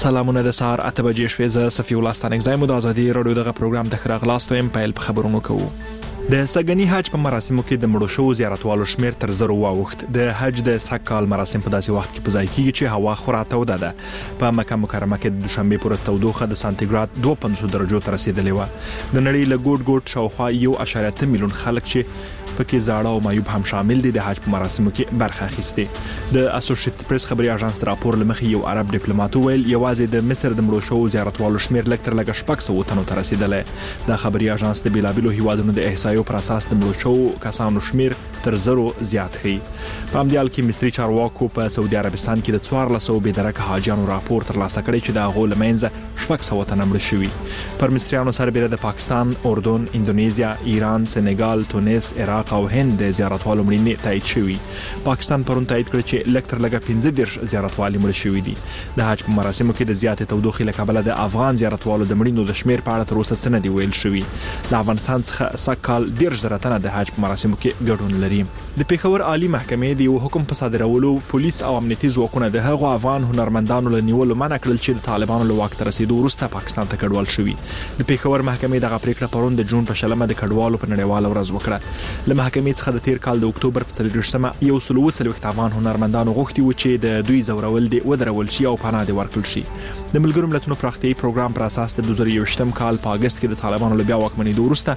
سلامونه د سهار 8 بجې شوې. زه صفي الله ستانکزی مو د ازادي رادیو دغه پروګرام ته خراغلاست ویم. پیل په خبرونو کوو. د سګنی حج په مراسمو کې د مړو شو زیارتوالو شمیر تر 0 واوښت. د حج د سکال مراسم په داسې وخت کې په ځای کېږي چې هوا خورا توده ده. په مکه مکرمه کې د دوشنبه پر تودوخه د سانتیګراد 250 درجو ته رسیدلې و. د نړۍ له ګوټ ګوټ شاوخوا 1.8 میلیون خلک چې پکې زاړه او معیوب هم شامل دي د حج په مراسمو کې برخه اخیسته. د اسوسییټډ پریس خبري اژانس راپور لمخې یو عرب ډیپلوماټ ویل یوازې د مصر د مړو شو زیارتوالو شمیر لږ تر لږه 600 تنو ته رسیدلې. د خبري اژانس د بیلابیلو هیوادونو د احصایو پر اساس د مړو شو کسانو شمیر تر 0 زیات خي. په همدې حال کې مصری چارواکو په سعودي عربستان کې د 1400 بېدرکه حاجیانو راپور ترلاسه کړی چې د غول منځ 600 تنه مړ شوي. پر مصریانو سره د پاکستان، اردن، اندونیزیا، ایران، سنگال، تونس، عراق او هند د زیارتوالو مړینې تایید شوي. پاکستان پرون تایید کړ چې لږ تر لږه 15 زیارتوالو مړ شوي دي. د حج په مراسمو کې د زیاتې تودوخې له کبله د افغان زیارتوالو د مړینو د شمیر په اړه تر اوسه څه نه دی ویل شوي. د افغانستان څخه سکال 10 تنه د حج په مراسمو کې ګډون لري. د پیښور عالی محکمې د یو حکم په صادرولو پولیس او امنیتي ځواکونه د هغو افغان هنرمندانو له نیولو منع کړل چې د طالبانو له واک ته رسیدو وروسته پاکستان ته کډوال شوي. د پیښور محکمې دغه پریکړه پرون د جون په شلمه د کډوالو په نړیواله ورځ وکړه. له محکمې څخه د تیر کال د اکتوبر په 30مه یو سلوڅ افغان هنرمندانو غوښتي و چې د دوی زورول دي ودرول شي او پناه دي ورکړل شي. د ملګرو ملتونو پراختیایي پروګرام پر اساس د 2020 کال په اگست کې د طالبانو له بیا واکمنۍ وروسته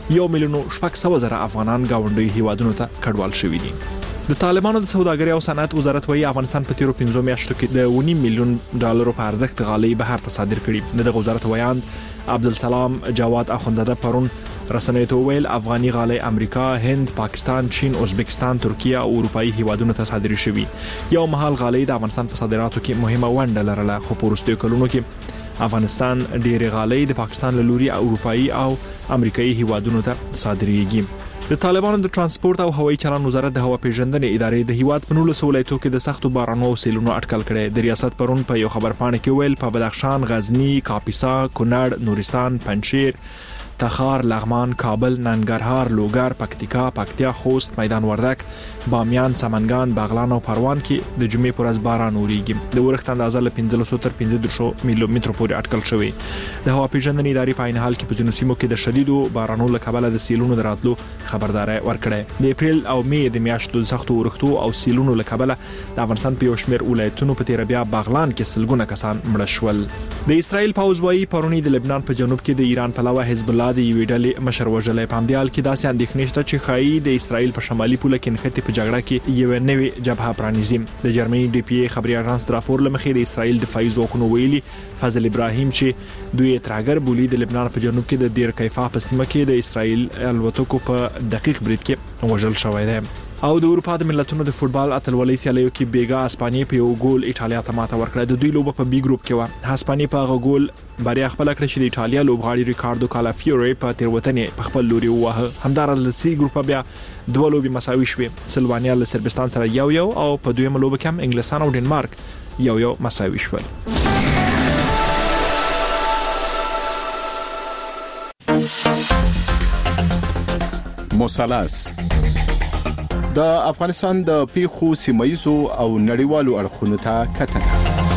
1,600,000 افغانان گاونډي هیوادونو ته کډوال شوي دي. د طالبانو د سوداګرۍ او صنعت وزارت وايي افغانستان په تیرو 5 میاشتو کې د 1 میلیون ډالرو په ارزښت غالۍ بهر ته صادر کړي. د وزارت ویاند عبدالسلام جواد اخونزاده پرون رسنیو ته ویل افغاني غالۍ امریکا، هند، پاکستان، چین، ازبکستان، ترکیه او اروپאי هیوادونو ته صادر شوي. یو مهال غالۍ د افغانستان په صادراتو کې مهمه ونډه لرله، خو په وروستیو کلونو کې افغانستان ډېر غالۍ د پاکستان له لوري اروپאי او امریکایي هیوادونو ته صادرېږي. د طالبانو د ترانسپورت او هوایي چلند وزارت د هوا پیژندنې ادارې د هیواد په 19 ولایتونو کې د سختو بارانونو او سیلونو اټکل کړي. د ریاست پرون په یو خبرپاڼه کې ویل په بدخشان، غزنی، کاپیسا، کونړ، نورستان، پنجشیر، تخار، لغمان، کابل، ننګرهار، لوګر، پکتیکا، پکتیا، خوست، میدان وردک، بامیان، سمنګان، بغلان او پروان کې د جمعې پر ورځ باران وریږي. د ورښت اندازه له 1500 تر 1500 میلیمتر پورې اټکل شوی. د هوا پیژندنې ادارې په عین حال کې په ځینو سیمو کې د شدیدو بارانونو له کبله د سیلونو دراتلو خبرداري ورکړه. د اپریل او مې د میاشتو د سختو ورښتو او سیلونو له کبله د افغانستان په یو شمېر ولایتونو په تیر بیا بغلان کې سلګونه کسان مړه شول. د اسرائیل پوځ وايي پرونی د لبنان په جنوب کې د ایران پلوه حزب الله د یوې ډلې مشر وژلې. په همدې حال کې داسې اندېښنې شته چې ښایي د اسرائیل په شمالي پوله کې نښتې په جګړه کې یو نوې جبهه پرانیزي. د جرمني ډي پی ای خبري اژانس راپور لمخې د اسرائیل دفاعي ځواکونو ویلي فضل ابراهیم چې دوی ترهګر بولی د لبنان په جنوب کې د دیر کیفا په سیمه کې د اسرائیل الوتکو په دقیق برید کې وژل شوی دی. او د اروپا د ملتونو د فوتبال اتلولۍ سیالیو کې بیګا اسپانیا په یو ګول ایټالیا ته ماته ورکړه. د دوی لوبه په بي ګروپ کې و. اسپانیا په هغه ګول بریا خپل کړ چې د ایټالیا لوبغاړي ریکاردو کالافیوري په تیروتنې په خپل لوري ووهه. همدارل د سی ګروپ بیا دوه لوبي مساوي شوې. سلوانیا له سربستان سره 1-1 او په دویمه لوبه کې هم انګلستان او ډنمارک 1-1 مساوي شول. مثلث د افغانستان د پیښو سیمایي او نړیوالو اړخونو ته کتنه.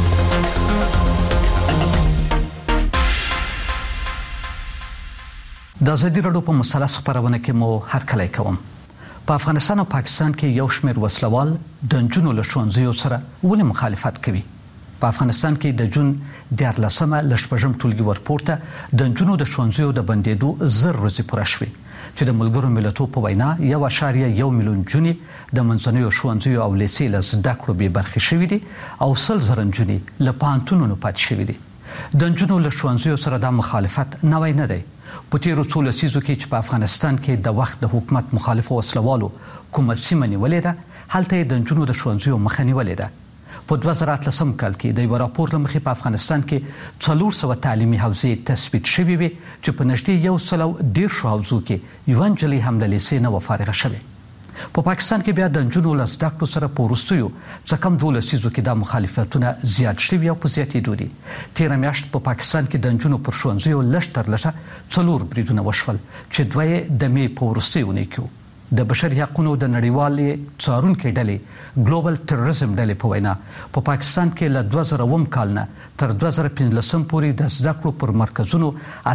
د ازادي راډیو په مثلث خبرونه کې مو هرکلی کوم. په افغانستان او پاکستان کې یو شمېر وسلوال د نجونو له ښوونځیو سره ولې مخالفت کوي. په افغانستان کې د جون 14مه له شپږم ټولګي ورپورته د نجونو د ښوونځیو د بندېدو 1000 ورځې پوره شوې چې د ملګرو ملتونو په وینا 1.1 میلیون جونې د منځنیو ښوونځیو او لیسې له زده کړو بې برخې شوي دي او 100,000 نجونې له پوهنتونونو پاتې شوي دي. د نجونو له ښوونځیو سره دا مخالفت نوی نه دی. په تیرو څو لسیزو کې چې په افغانستان کې د وخت د حکومت مخالفو وسلوالو کومه سیمه نیولې ده، هلته د نجونو د ښوونځیو مخه نیولې ده. په 2013 کال کې د یو راپور له مخې په افغانستان کې 400 تعلیمي حوزې تثبیت شوې وي چې په نږدې 110 حوزو کې یو نجلۍ هم له لیسې نه فارغه شوې. په پاکستان کې بیا د نجونو له زده کړو سره په وروستیو څه کم 2 لسیزو کې د مخالفتونه زیات شوي او په زیاتېدو دي. تېره میاشت په پاکستان کې د نجونو پر ښوونځیو لږ تر لږه 4 بریدونه وشول چې 2 د مې په وروستیو کې وو. د بشري حقوقو د نړیوالې څارونکو ډلې ګلوبل ټیرریزم ډلې په وینا په پاکستان کې له 2000 کال نه تر 2015 پورې د زده کړو پر مرکزونو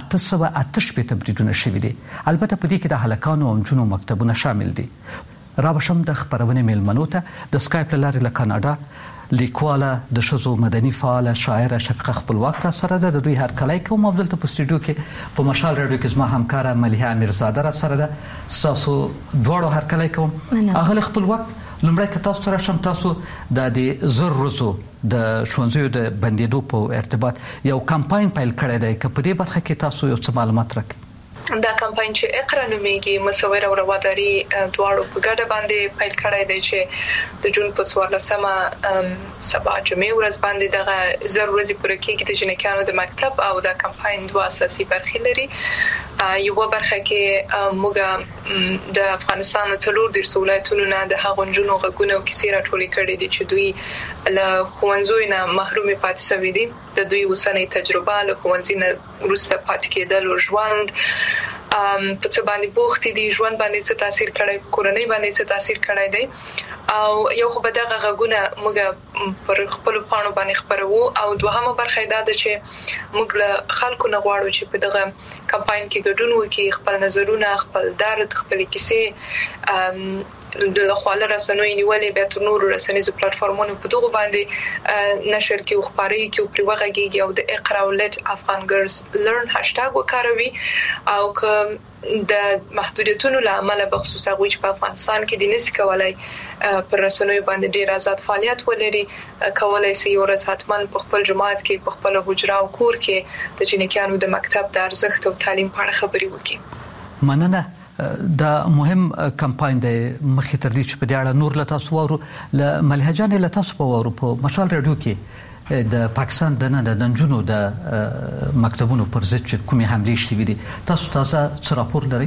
888 بریدونه شوي دي. البته په دې کې د هلکانو او نجونو مکتبونه شامل دي. رابشم د خبرونه میلمنو ته د سکایپ لارې له کاناډا لیکواله د شذو مدني فعال شاعر شفقه خپلواک را سره د دوی هر کله کوم عبدل ته په سټوډیو کې په مشال رادیو کې زما همکار مليحه امیرزاده را سره ده. تاسو دواړو هر کله کوم اغه خپلواک لمړی که تاسو سره شم تاسو د زر روزو د شونځیو د بندیدو په ارتباط یو کمپاین پیل کړی دی که په دې برخه کې تاسو یو څه معلومات راکړئ. دا کمپاین چې اقرا نومیږي مصور او رواداري دواړو په ګډه باندې پیل کړی دی چې د جون په 14مه سبا جمعې ورځ باندې دغه ضروري پوره کېږي د جنکانو د مکتب او د کمپاین دوه اساسي برخې لري. یو برخه کې موږ د افغانستان څلور د ولایتونو نه د هغو جنونو غږونه او کیسې راټولې کړې دي چې دوی له ښوونځیو نه محروم پاتې شوي دي. د دوی اوسنۍ تجربه له ښوونځي نه وروسته پاتې کېدل او ژوند په څه باندې بوخت دي، ژوند باندې څه تاثیر کړی، کورنۍ باندې څه تاثیر کړی دی. او یو خو به دغه غږونه موږ پر خپل پاڼو باندې خبرو او دوهمه برخه دا ده چې موږ له خلکو نه غواړو چې په دغه کمپاین کې ګډون وکړي، خپل نظرونه، خپل درد، خپل کیسې د خواله رسنوي نیولې به تر نورو رسنیزو پلیټفارمونو په دغه باندې نشر کې او خبري کې او پریوغږیږي او د اقرا ولټ افغان ګرلز لرن هاشټاګ وکاروي او که د محدودیتونو لامل به خصوصا غوښ په افغانستان کې د نس کولای پر رسنوي باندې ډیر آزاد فعالیت ولري، کولای شي یو ورځ حتمان په خپل جماعت کې په خپل حجره او کور کې د جنکانو د مکتب د ارزښت او تعلیم په اړه خبري وکړي. مننه. دا مهم کمپاین دی مخې تر دې چې په دې اړه نور له تاسو وورو له مليحه جان له تاسو په وورو په مشال رادیو کې د پاکستان د ننجونو د مکتبونو پر ضد چې کومې حملې شوې دي تاسو تازه څه راپور لرئ؟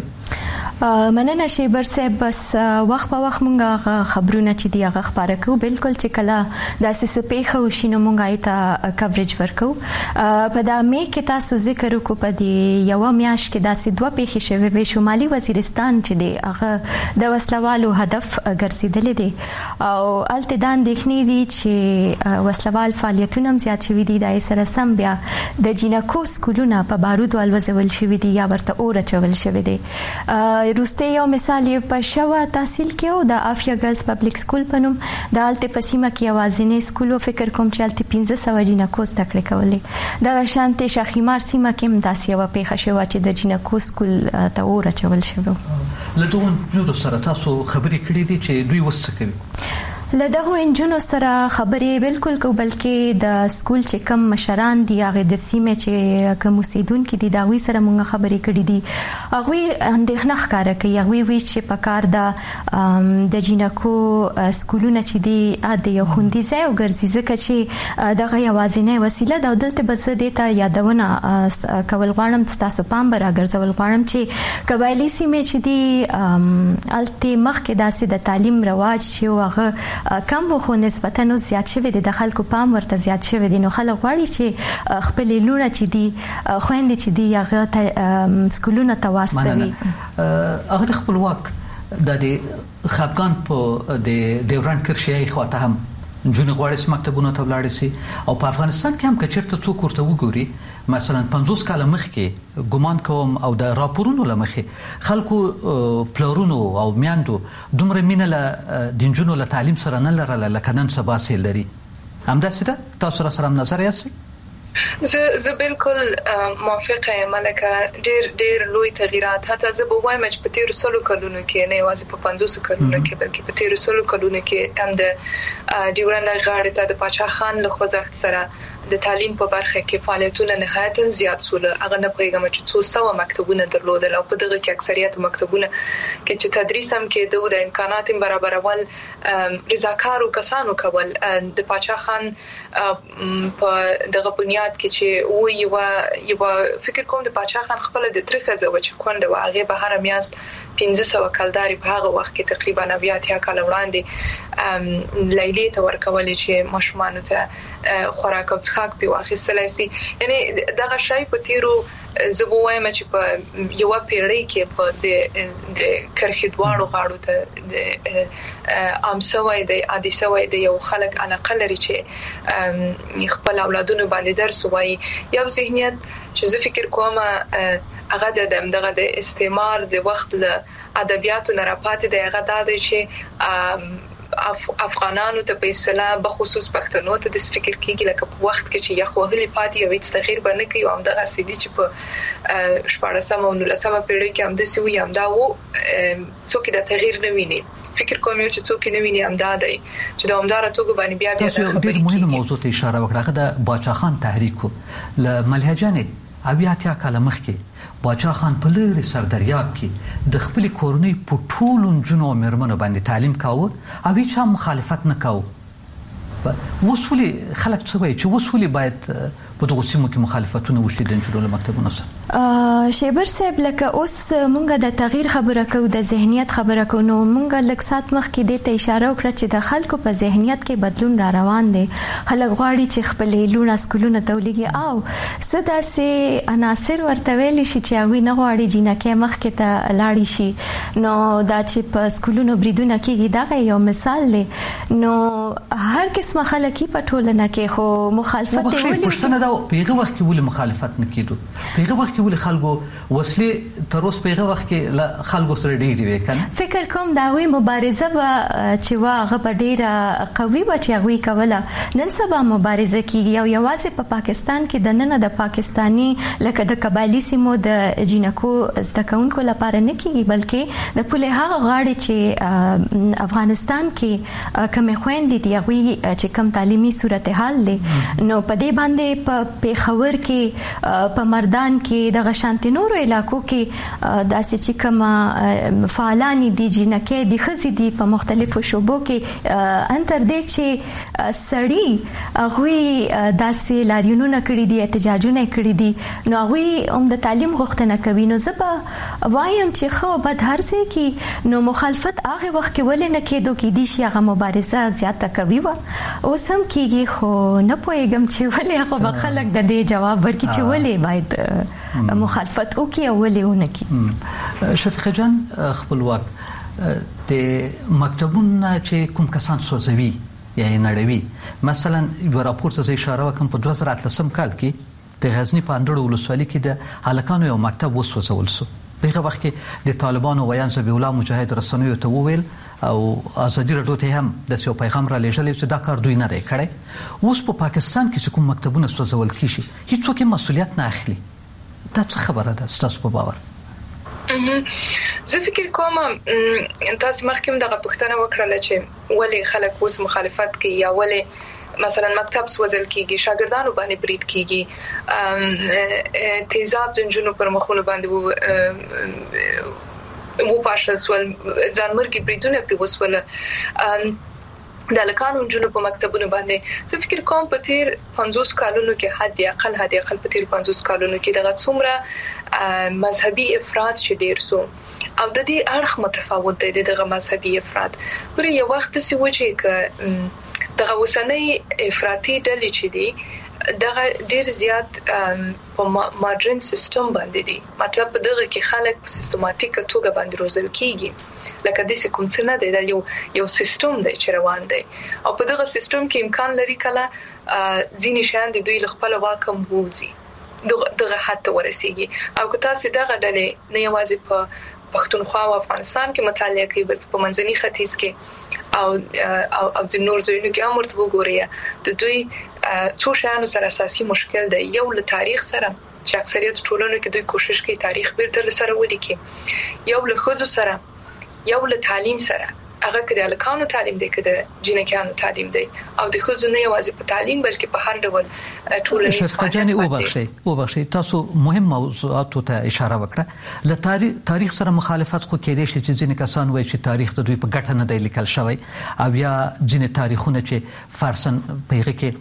مننه شیبر صاحب. بس وخت په وخت مونږه خبرونه چې دی هغه خبره کوو، بالکل چې کله داسې سپېخه وشي نو مونږه ایته کوریج ورکو. په دا مې کې تاسو ذکر وکړو په دې یو میاشت کې داسې دوه پیښې شوې وې. شمالي وزیرستان چې دی هغه د وسلوالو هدف ګرځیدل دي او الته د اندېښنې دي چې وسلوال فعالیتونه هم زیات شوي دي. د سره سم بیا د جینکو سکولونه په بارودو الوزول شوي دي یا ورته اور اچول شوي دي. روسته یو مثال یې په شوا تحصیل کې او د افیا ګرلز پبلک سکول په نوم د الته پسیمه کې اوازینې سکول او فکر کوم چې الته 1500 جنکو زده کړې کولې. د شانته شاخیمار سیمه کې هم داسې یو پیښه شوه چې د جنکو سکول ته اور اچول شوی. له دوه جوړ سره تاسو خبرې کړې دي چې دوی وسه کوي. له دغه انجونو سره خبرې بالکل کو، بلکې د سکول چې کم مشران دي هغه د سیمه چې کوم اوسیدونکو دي دا وی سره مونږ خبرې کړې دي. هغه اندېښنه ښکاره کوي. هغه وی چې په کار د جینکو سکولونه چې دي د یو خوندي ځای او ګرځي ځکه چې دغه یوازینی وسیله د دلته بس دیته یادونه کول غواړم تاسو پام برا ګرځول غواړم چې قبایلی سیمه چې دي الته مخکې داسې د تعلیم رواج چې هغه کم وو نسبتا نو زیات شوی دي، د خلکو پام ورته زیات شوی دي. نو خلک غواړي چې خپل لونه چې دي خويندې چې دي هغه سکولونه ته واستوي. هغه خپلواک د خپګان په د ډیورنډ کرښې خواته هم جون غواړي مکتبونه ته ولاړ شي او په افغانستان کې هم کچرته څوک ورته وګوري. مثلا 50 کال مخکې ګومان کوم او د راپورونو لمخې خلکو پلورونو او میاندو دومره مینه له دینجونو له تعلیم سره نه لرله لکه نن سبا سي لري. همداسې ده تاسو سره نظر یاست؟ زه بالکل موافقه یم. لکه ډیر لوی تغیرات حتی زه به وایم چې په 1300 کلونو کې نه یوازې په 500 کلونو کې بلکې په 1300 کلونو کې هم د ډیورنډ غاړې ته د پاچا خان له خوځښت سره د تعلیم په برخه کې فعالیتونه نهایتا زیات سول. هغه نه پېږم چې 200 مکتبونه درلودل او په دغه کې اکثریت مکتبونه کې چې تدریس هم کې د امکانات برابرول رضاکارو کسانو کول. د پاچا خان په دغه بنیاد کې چې یو فکر کوم د پاچا خان خپل د ترخه زو چې کونډه واغې به هر میاشت 1500 کلداري په هغه وخت کې تقریبا 90 کال وړاندې لیلی ته ورکول چې ماشومان ته خوراک او څښاک په واخیستلای شي. یعنی دغه شی په تیرو زبووایم چې په یو پیړۍ کې په د کرخي دواړو غاړو ته امسوي د عادي سوي د یو خلک علاقه لري چې خپل اولادونو باندې درس وایي. یو ذهنیت چې زه فکر کوم هغه دغه د استعمار د وخت له ادبیاتو نه راپاتې دی، هغه د چې افغانانو ته په اصطلاح به خصوص پښتنو ته د فکر کېږي لکه په وخت کې چې یخ وهلي پاتې یو هیڅ تغییر باندې کوي او همدغه سیدي چې په 14مه او 19مه پیړۍ کې هم د سوي هم دا وو څوک د تغییر نه ویني. فکر کوم چې څوک نه ویني هم دا دی چې د همدار توګه باندې بیا تاسو ډېر مهمه موضوع ته اشاره وکړه د باچا خان تحریک له ملهجانې اویا کال مخکې باچا خان په لری سردریاب کې د خپل کورنۍ په ټولو جنو مرمنو باندې تعلیم کاوه او هیڅ مخالفت نه کاوه. وسولي خلک څه وایي چې وسولي باید په دغه سیمو کې مخالفتونه وشي د جوړولو مکتبونو سره؟ شیبر صاحب لکه اوس مونږ د تغییر خبره کوو، د ذهنیت خبره کوو، نو مونږ لکه سات مخ کې د ته اشاره وکړه چې د خلکو په ذهنیت کې بدلون را روان دی. خلک غواړي چې خپل لونه سکولونه تولېږي او صدا سي عناصر ورته ویل شي چې هغه نه غواړي جنکه مخ کې ته لاړی شي. نو دا چې په سکولونو بریدونه کېږي دا یو مثال دی. نو هر قسمه خلک په ټولنه کې خو مخالفت ولې پیغه وخت کې ولې مخالفت نه کیدو؟ پیغه وخت کې ولې خلکو وسلې تر اوس پیغه وخت کې خلکو سره ډېری وکنه؟ فکر کوم دا وی مبارزه چې واغه په ډېره قوي و چې هغه کوله. نن سبا مبارزه کیږي او یوازې په پاکستان کې د نن د پاکستانی لکه د قبایلی سیمو د جنکو زدکونکو لپاره نه کیږي بلکې د پوله هغه غاړي چې افغانستان کې کوم خويندې دی هغه چې کم تعلیمي صورتحال دي نو په دې باندې په پیښور کې په مردان کې د غشانت نورو علاقو کې داسې چې کوم فعالان دي جنکه دي خزي دي په مختلفو شوبو کې انتر دې چې سړی هغه داسې لاریونونه کړی دي احتجاجونه کړی دي نو هغه هم د تعلیم غوښتنه کوي. نو زه به وایم چې خو بد هرڅه کې نو مخالفت هغه وخت کې ولې نه کېدو کې دي چې هغه مبارزه زیاته کوي و اوس هم کېږي خو نه پوهیږم چې ولې هغه خلک د دې جواب ورکړي چې ولې باید مخالفت وکړي او ولې ونه کړي. شفیقه جان خپلواک د مکتبونو چې کوم کسان سوځوي یا نړیوي مثلا یو راپور ته اشاره وکم په 2013 کال کې د غزنی په اندړو ولسوالۍ کې د هلکانو یو مکتب وسوځول شو. په هغه وخت کې د طالبانو ویان زبی الله مجاهد رسنیو ته وویل او ازادي راډیو ته هم د یو پیغام را لېږلی چې دا کار دوی نه دی کړی. اوس په پاکستان کې کوم مکتبونه سوځول کیږي هیڅوک مسؤلیت نه اخلي. دا څه خبره ده ستاسو په باور؟ زه فکر کوم تاسو مخکې دغه پوښتنه وکړه چې ولې خلک اوس مخالفت کوي یا ولې مثلا مکتب سوځل کیږي، شاګردانو باندې برید کیږي، تیزاب د جنونو پر مخونو باندې مو پاشل سوال ځانمرګي بریدونه پری وسول د لکانو جنونو په مکتبونو باندې. زه فکر کوم په تیر 50 کالونو کې حد اقل په تیر 50 کالونو کې دغه څومره مذهبي افراط چې ډیر سو او د دې اړخ متفاوت دی دغه مذهبي افراط. پر یو وخت سی وجه ک دغه وسنۍ افراطي ډلې چې دي دغه ډیر زیات په ماډرن سیستم باندې دي. مطلب په دغه کې خلک په سیستماتیک توګه باندې روزل کیږي لکه د کوم څه نه دی یو سیستم دی چې روان دی او په دغه سیستم کې امکان لري کله ځینې شیان د دوی خپل واکم ووزي دغه حد ورسیږي او که تاسو دغه ډلې نه یوازې په پښتونخوا او افغانستان کې مطالعه کوي بلکې په منځني ختیځ کې او د نور ځایونو کې هم ورته وګورئ د دوی څو شیانو سره اساسي مشکل دی. یو له تاریخ سره چې اکثریت ټولنو کې دوی کوشش کوي تاریخ بیرته سره ولیکي، یو له ښځو سره، یو له تعلیم سره هغه کې د الکانو تعلیم دی کې د جنکانو تعلیم دی او د ښځو نه یوازې په تعلیم بلکې په هر ډول ټولنیز فعالیت. او بخښي تاسو مهم موضوعات ته اشاره وکړه. له تاریخ سره مخالفت خو کېدای شي چې ځینې کسان وایي چې تاریخ د دوی په ګټه نه دی لیکل شوی او یا ځینې تاریخونه چې فارسن پیغه کې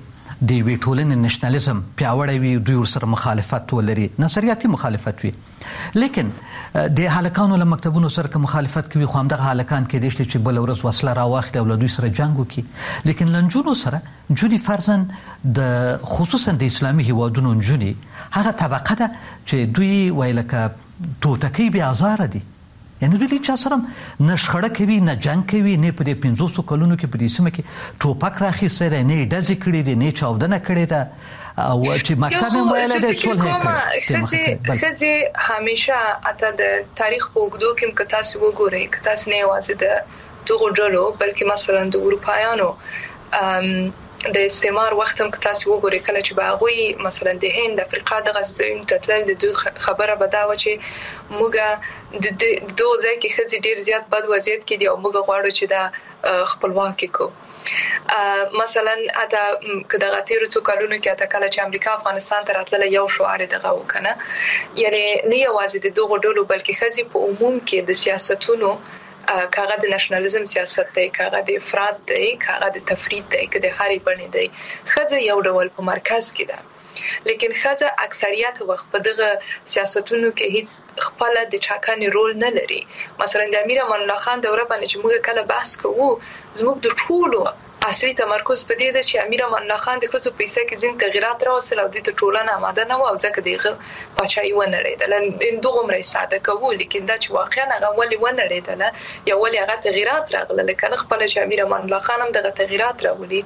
د وی ټولنې نېشنالیزم پیاوړی وي دوی ورسره مخالفت ولري نظریاتي مخالفت وي لیکن د هلکانو له مکتبونو سره مخالفت کوي خو همدغه هلکان کې د چې بل ورځ وسله راواخلي او له دوی سره جنگ وکړي لیکن لنجونو سره جونی فرزن د خصوصا د اسلامي هیوادونو جونی هغه طبقه ده چې دوی ویلکه توتکی بیا آزار دي یعنی دوی چا سره نه شخړه کوي نه جنگ کوي نه په دې 500 کلونو کې په دې سیمه کې ټوپک راخیسته نه ډزې کړې دي نه چاودنه کړې ده او چې مکتب هم ویل د صلح کړي خځه همیشه اته د تاریخ په وګړو کې کتا سی وګوري کتا سی نه وازه د دغه ډلو بلکې مثلا د اروپایانو د استعمار وخت هم تاسو وګورئ کله چې باغوي مثلا د هند افریقا د غزوین تتل د خبره بداوه چې موږ د دوه ځای کې خځې ډیر زیات بد وضعیت کې دي او موږ غواړو چې دا خپلواکي کو مثلا اته کله غتیرو څو کلونو کې اته کله چې امریکا افغانستان ته راتله یو شعار دغه وکنه یعنی نه یوازې د دوه ډلو بلکې خځې په عموم کې د سیاستونو کاغه د نېشنالیزم سیاست دی کاغه د افراط دی کاغه د تفرید دی کده هاري بڼې دی خځه یو ډول په مرکز کې ده لیکن خځه اکثریت وخت په دغه سیاستونو کې هیڅ خپل د چاکانې رول نه لري مثلا د امیر امان الله خان دوره باندې چې موږ کله بحث کوو زموږ د ټولو اصلي تمرکز په دې ده چې امیر امان الله خان د خصو پیسې کې ځین تغیرات راوستل او د ټولنه آماده نه و او ځکه دغه پچای و نه لري دغه عمر ساده کوو لیکن دا چې واقعا هغه ولې و نه لري یا ولې هغه تغیرات راغله لکه خپل چې امیر امان الله خان هم دغه تغیرات راولي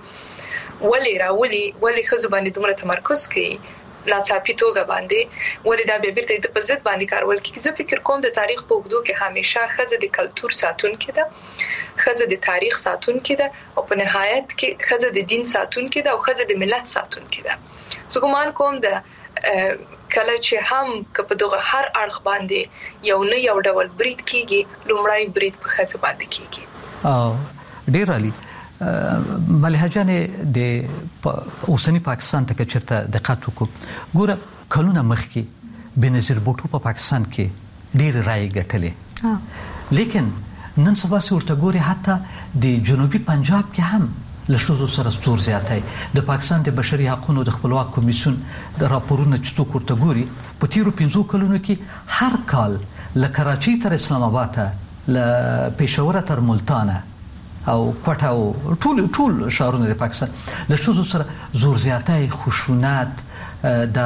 ولې خصو باندې دومره تمرکز کوي ناڅاپي توګه باندې ولې دا به بیرته د پزت باندې کارول کیږي زه فکر کوم د تاریخ په وګړو کې همیشه خځه د کلچر ساتونکې ده خځه د تاریخ ساتونکې ده او په نهایت کې خځه د دین ساتونکې ده او خځه د ملت ساتونکې ده زه ګومان کوم د کله چې هم په دغه هر اړخ باندې یو نه یو ډول برید کیږي لومړی برید په خځه باندې کیږي او ډیر علي ملحه جانې د اوسنی پاکستان ته چیرته دقت وکړو ګوره کلونه مخکې بنظیر بوټو په پاکستان کې ډیر رائے ګټلې لیکن نن سبا ورته ګوري حتی د جنوبي پنجاب کې هم لښتو سره ستور زیاتای د پاکستان د بشري حقوقو د خپلواک کمیسیون د راپورونو چې څوک ورته ګوري په تیرو 15 کلونو کې هر کال له کراچۍ تر اسلام آباد له پېښور تر ملتان او کوټه او ټول شهرونه د پاکستان د شوزو سره زور زیاتای خشونت د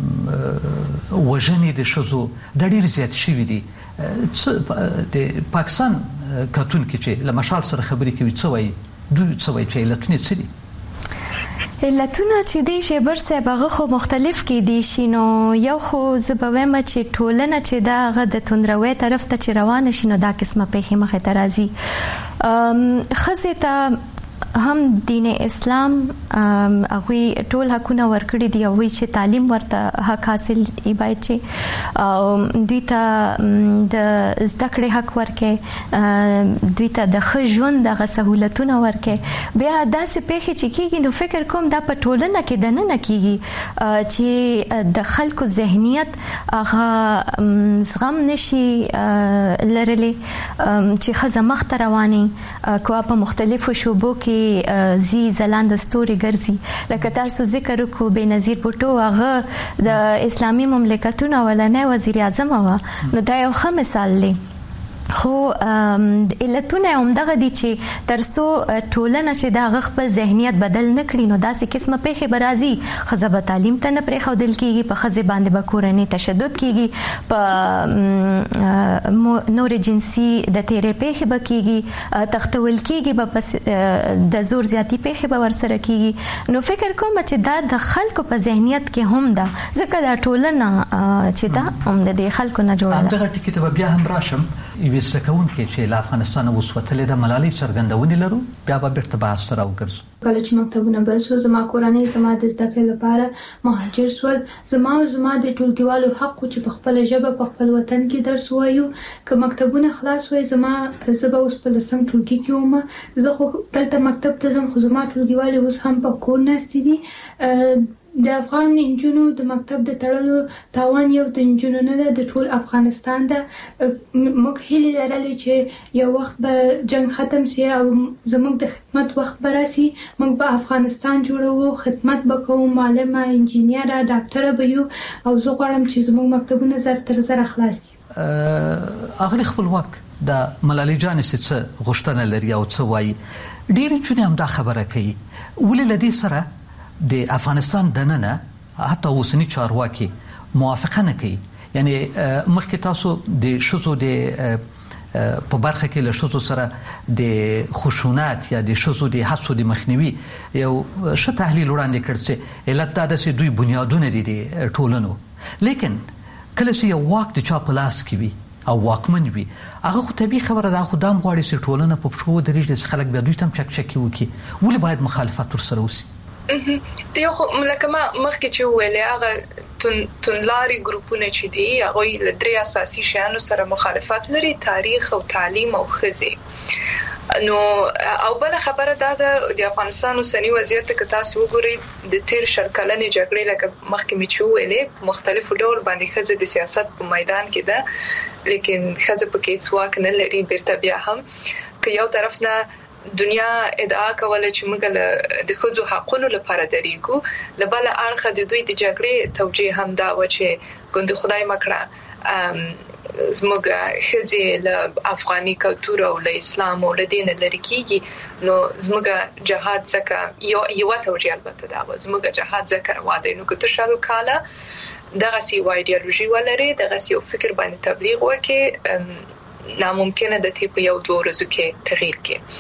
وژنې د شوزو د ډیر زیات شوی دي د پاکستان کارتون کې چې لمشال سره خبرې کوي څه وایي دوی څه وایي چې لټونه څه دي علتونه چې دی شیبر صاحب هغه خو مختلف کې دي شنو یو خو زبویم چې ټولنه چې دا غ د توندروي طرف ته چې روان شي نو دا قسمه په مخه ترازی خزه ته هم دین اسلام هغه ټول حقونه ورکړي دي او چې تعلیم ورته حق حاصل ایبای چې دوی ته د زده کړې حق ورکې دوی ته د خژوند د سہولتونو ورکې بیا داسې پیښې چې کیږي نو فکر کوم دا په ټولنه کې د نه کیږي چې د خلکو ذهنیت هغه زغم نشي لرلې چې خزه مخ رواني کوه په مختلفو شوبو کې زی زلاند ستوري ګرځي لکه تاسو ذکر کو بنظیر بوټو هغه د اسلامي مملکتونو ولنې وزیر اعظم و نو دا یو ښه مثال دی خو علتونه هم دغه دي چې ترسو ټولنه چې دا غخ په ذهنیت بدل نکړي نو داسې قسمه پیښه برازي خزبه تعلیم ته نه پرې خودل کیږي په خزه باندې بکورنی تشدد کیږي په نور جنسي د تیرې پیښه بکیږي تختول کیږي د زور زیاتی پیښه به ورسره کیږي نو فکر کوم چې دا د خلکو په ذهنیت کې هم ده ځکه دا ټولنه چې دا هم د خلکو نه جوړه دغه ټکی ته بیا هم راشم ویستکون کې چې له افغانستان وسوتلې د ملالۍ څرګندونې لرو بیا به بیرته بحث سره وګرځو کله چې مکتبونه بل شو زما کورنۍ زما د زده کړې لپاره مهاجر شول زما د ټولګیوالو حق چې په خپل ژبه په خپل وطن کې درس وایو که مکتبونه خلاص وای زما زبه اوس په لسم ټولګي کې ومه زه خو دلته مکتب ته ځم خو زما ټولګیوالي اوس هم په کور ناست دي د افغان انجونو د مکتب د تړلو تاوان یو د انجونو نه ده، د ټول افغانستان ده. موږ هیله لرلې چې یو وخت به جنگ ختم سي او زموږ د خدمت وخت به راسي، موږ به افغانستان جوړو، خدمت به کوو، معلمه، انجینیره، ډاکټره به یو، او زه غواړم چې زموږ مکتبونه زر تر زر خلاص شي. اغلی خپلواک د ملالۍ جانې څه غوښتنه لري او څه وایي؟ ډېر نجونې هم دا خبره کوي. ولې له دې سره د افغانستان دننه حتی اوسنی چارواکي موافقه نه کوي؟ یعنی مخکې تاسو د ښځو د په برخه کې له ښځو سره د خشونت یا د ښځو د حسو د مخنیوي یو ښه تحلیل وړاندې کړ چې علت دا ده چې دوی بنیادونه دي د ټولنو، لیکن کله چې یو واک د چا په لاس کې وي او واکمن وي، هغه خو طبیعي خبره ده، خو دا هم غواړي چې ټولنه په پښو ودرېږي چې خلک بیا دوی ته هم چکچکي وکړي. ولې باید مخالفت ورسره وشي؟ یو خو لکه ما مخکې چې ویلې هغه تونلاري ګروپونه چې دي هغه له درې اساسي شیانو سره مخالفت لري: تاریخ او تعلیم او ښځې. نو او بل خبره دا ده د افغانستان اوسنی وضعیت که تاسو وګورئ د تیر شل کلنې جګړې لکه مخکې مې چې ویلې په مختلفو ډول باندې ښځې د سیاست په میدان کې ده، لیکن ښځې پکې هیڅ واک نه لري. بیرته بیا هم که یو طرف نه دنیا ادعا کوله چې موږ د ښځو حقونو لپاره دریږو، له بل اړخه د دوی د جګړې توجیه هم دا و چې ګوند خدای مکړه زموږ ښځې له افغاني کلتور او له اسلام او له دین لري کیږي. نو زموږ جهاد ځکه یو توجیه البته دا و زموږ جهاد ځکه روا دی. نو که ته شل کاله دغه سی وایډیالوژي ولري، دغه سی فکر باندې تبلیغ وکړي، ناممکنه ده ته په یو دوه ورځو کې تغییر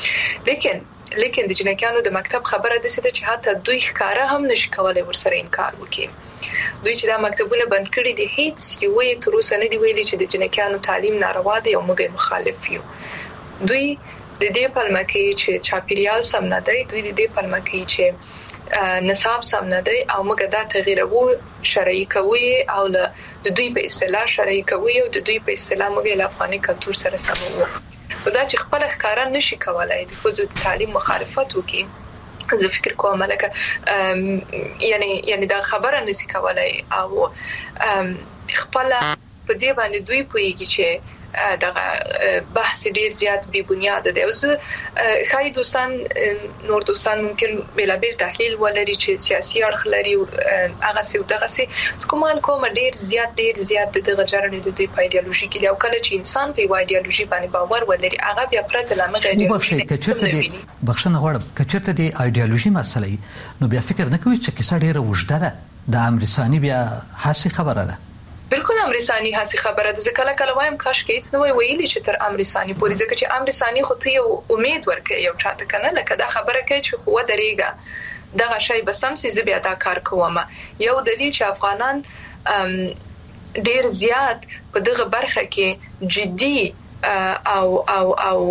کې. لیکن د جنکانو د مکتب خبره ده چې حتی دوی ښکارا هم نشي کولای ورسره انکار وکړي. دوی چې دا مکتبونه بند کړي دي، هیڅ یو تر اوسه نه دی ویلي چې د جنکانو تعلیم ناروا دی او موږ مخالف یو. دوی د دې پلمه کې چې چاپیریال سم نه دی، دوی د دې پلمه کې چې نصاب سم نه دی او موږ دا تغییرو شرعي کوي او د دوی په اصطلاح شرعي کوي او د دوی په اصطلاح موږ له افغاني کلتور سره سمو. دا چې خپل ښکارا نشي کولای د ښځو د تعلیم مخالفت وکړي، زه فکر کوم لکه یعنی دا خبره نشي کولای او خپل په دې باندې دوی پوهیږي چې دغه بحث ډیر زیات بی بنیاد دی. اوس خای دوستان نور دوستان ممکن بلابل تحلیل ولري چې سیاسي اړخ لري هغه څه دغه څه کومال کوم ډیر زیات دغه جرړې د دوی په ایدئولوژي کې او کله چې انسان په ایدئولوژي باندې باور ولري هغه بیا پرته لامغه ایدئولوژي بخښنه غواړم کچرته د ایدئولوژي مسلې نو بیا فکر نه کوي چې کیسه ډیره وژده ده د امریکایي بیا هڅه خبره ده. بالکل امریکایي هڅه خبره ده. ځکه کله وایم کاش کې هیڅ نه ویلي چې تر امریکایي پورې، ځکه چې امریکایي خو ته یو امید ورکړي یو چاته کنه لکه دا خبره کوي چې خو درېګه دغه شی بسم سي زه بیا دا کار کوم. یو دلیل چې افغانان ډیر زیات په دغه برخه کې جدي او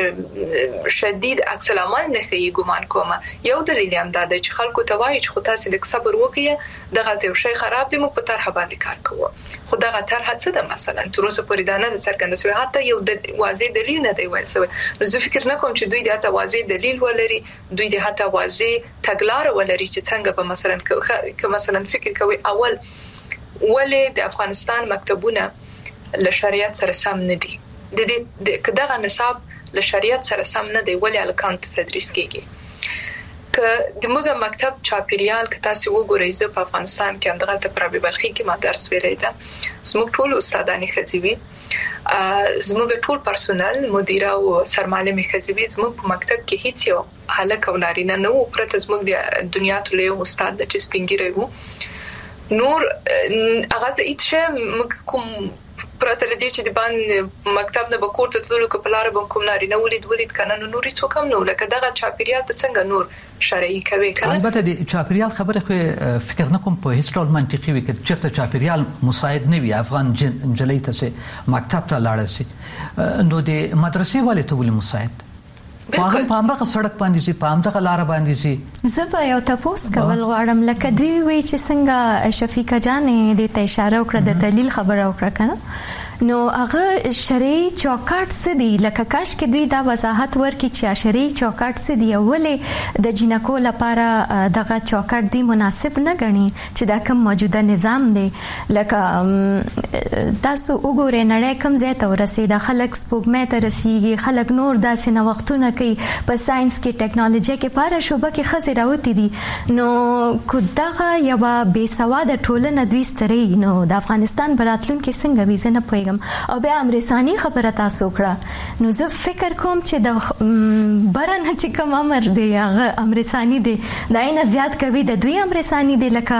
شدید عکس العمل نه کوي ګمان کوم. یو دلیل هم دا دی چې خلکو ته وایي چې خو تاسو لیک صبر وکړئ، دغه یو شی خراب دی، موږ په طرحه باندې کار کوو. خو دغه طرحه څه ده مثلا تر اوسه پورې دا نه څرګنده شوی، حتی یو د واضح دلیل نه دی ویل شوی. نو زه فکر نه کوم چې دوی د حتی واضح دلیل ولري، دوی د حتی واضح تګلارې ولري چې څنګه به مثلا فکر کوي اول ولې د افغانستان مکتبونه له شریعت سره سم نه دي، د دغه نصاب له شریعت سره سم نه دی، ولې الکان تدریس کیږي. که د موږ مکتب چاپیریال که تاسو وګورئ، زه په افغانستان کې همدغه ته پرابي بلخي کې ما درس ویلی ده، زموږ ټول استادانې ښځې وي، زموږ ټول پرسونل مدیره او سرمعلمې ښځې وي. زموږ په مکتب کې هیڅ یو هلک او نارینه نه وو، پرته زموږ د دنیا ټول یو استاد د چې سپین ږیری وو. نور هغه ته هیڅ شی موږ کوم پرته لدی چې د باندې مکتب نه به کور ته تللو که په لاره به کوم نارینه ولید کنه نو نور هیڅ کم نه لکه دغه چاپیریال ته څنګه نور شرعي کوي کنه. البته د چاپیریال خبره خو فکر نه کوم په هیڅ ډول منطقي وي چې چیرته چاپیریال مساعد نه وي افغان جنجلې ته مکتب ته لاړ شي، نو د مدرسې والي ته ولې مساعد په همدغه سړک باندې شي، په همدغه لار باندې شي. زه به یو تاسو کول غواړم لکه دوی وی چې څنګه شفیقه جان دې ته اشاره وکړه د دلیل خبره وکړه کنه نو هغه شرعي چوکاټ څه دی لکه کاش کې دوی دا وضاحت ورکړي چې شرعي چوکاټ څه دی ولې د جنکو لپاره دغه چوکاټ دی مناسب نه غني چې دا کوم موجوده نظام دی لکه تاسو وګورئ نړۍ کوم ځای ته ورسېده خلک سپوږمۍ ته رسیږي خلک نور داسې نوښتونه کوي په ساينس کې ټیکنالوژي کې په هر شوبه کې ښځې راوتې دي نو کو دغه یوه بې سواده ټولنه دوی ستري نو د افغانستان براتلونکي څنګه وي زه نه پوهېږم او بیا امرساني خبره تاسو کړه نو زه فکر کوم چې د بره نه چې کوم امر دی هغه امرساني دی د نه زیات کوي د دوی امرساني دی لکه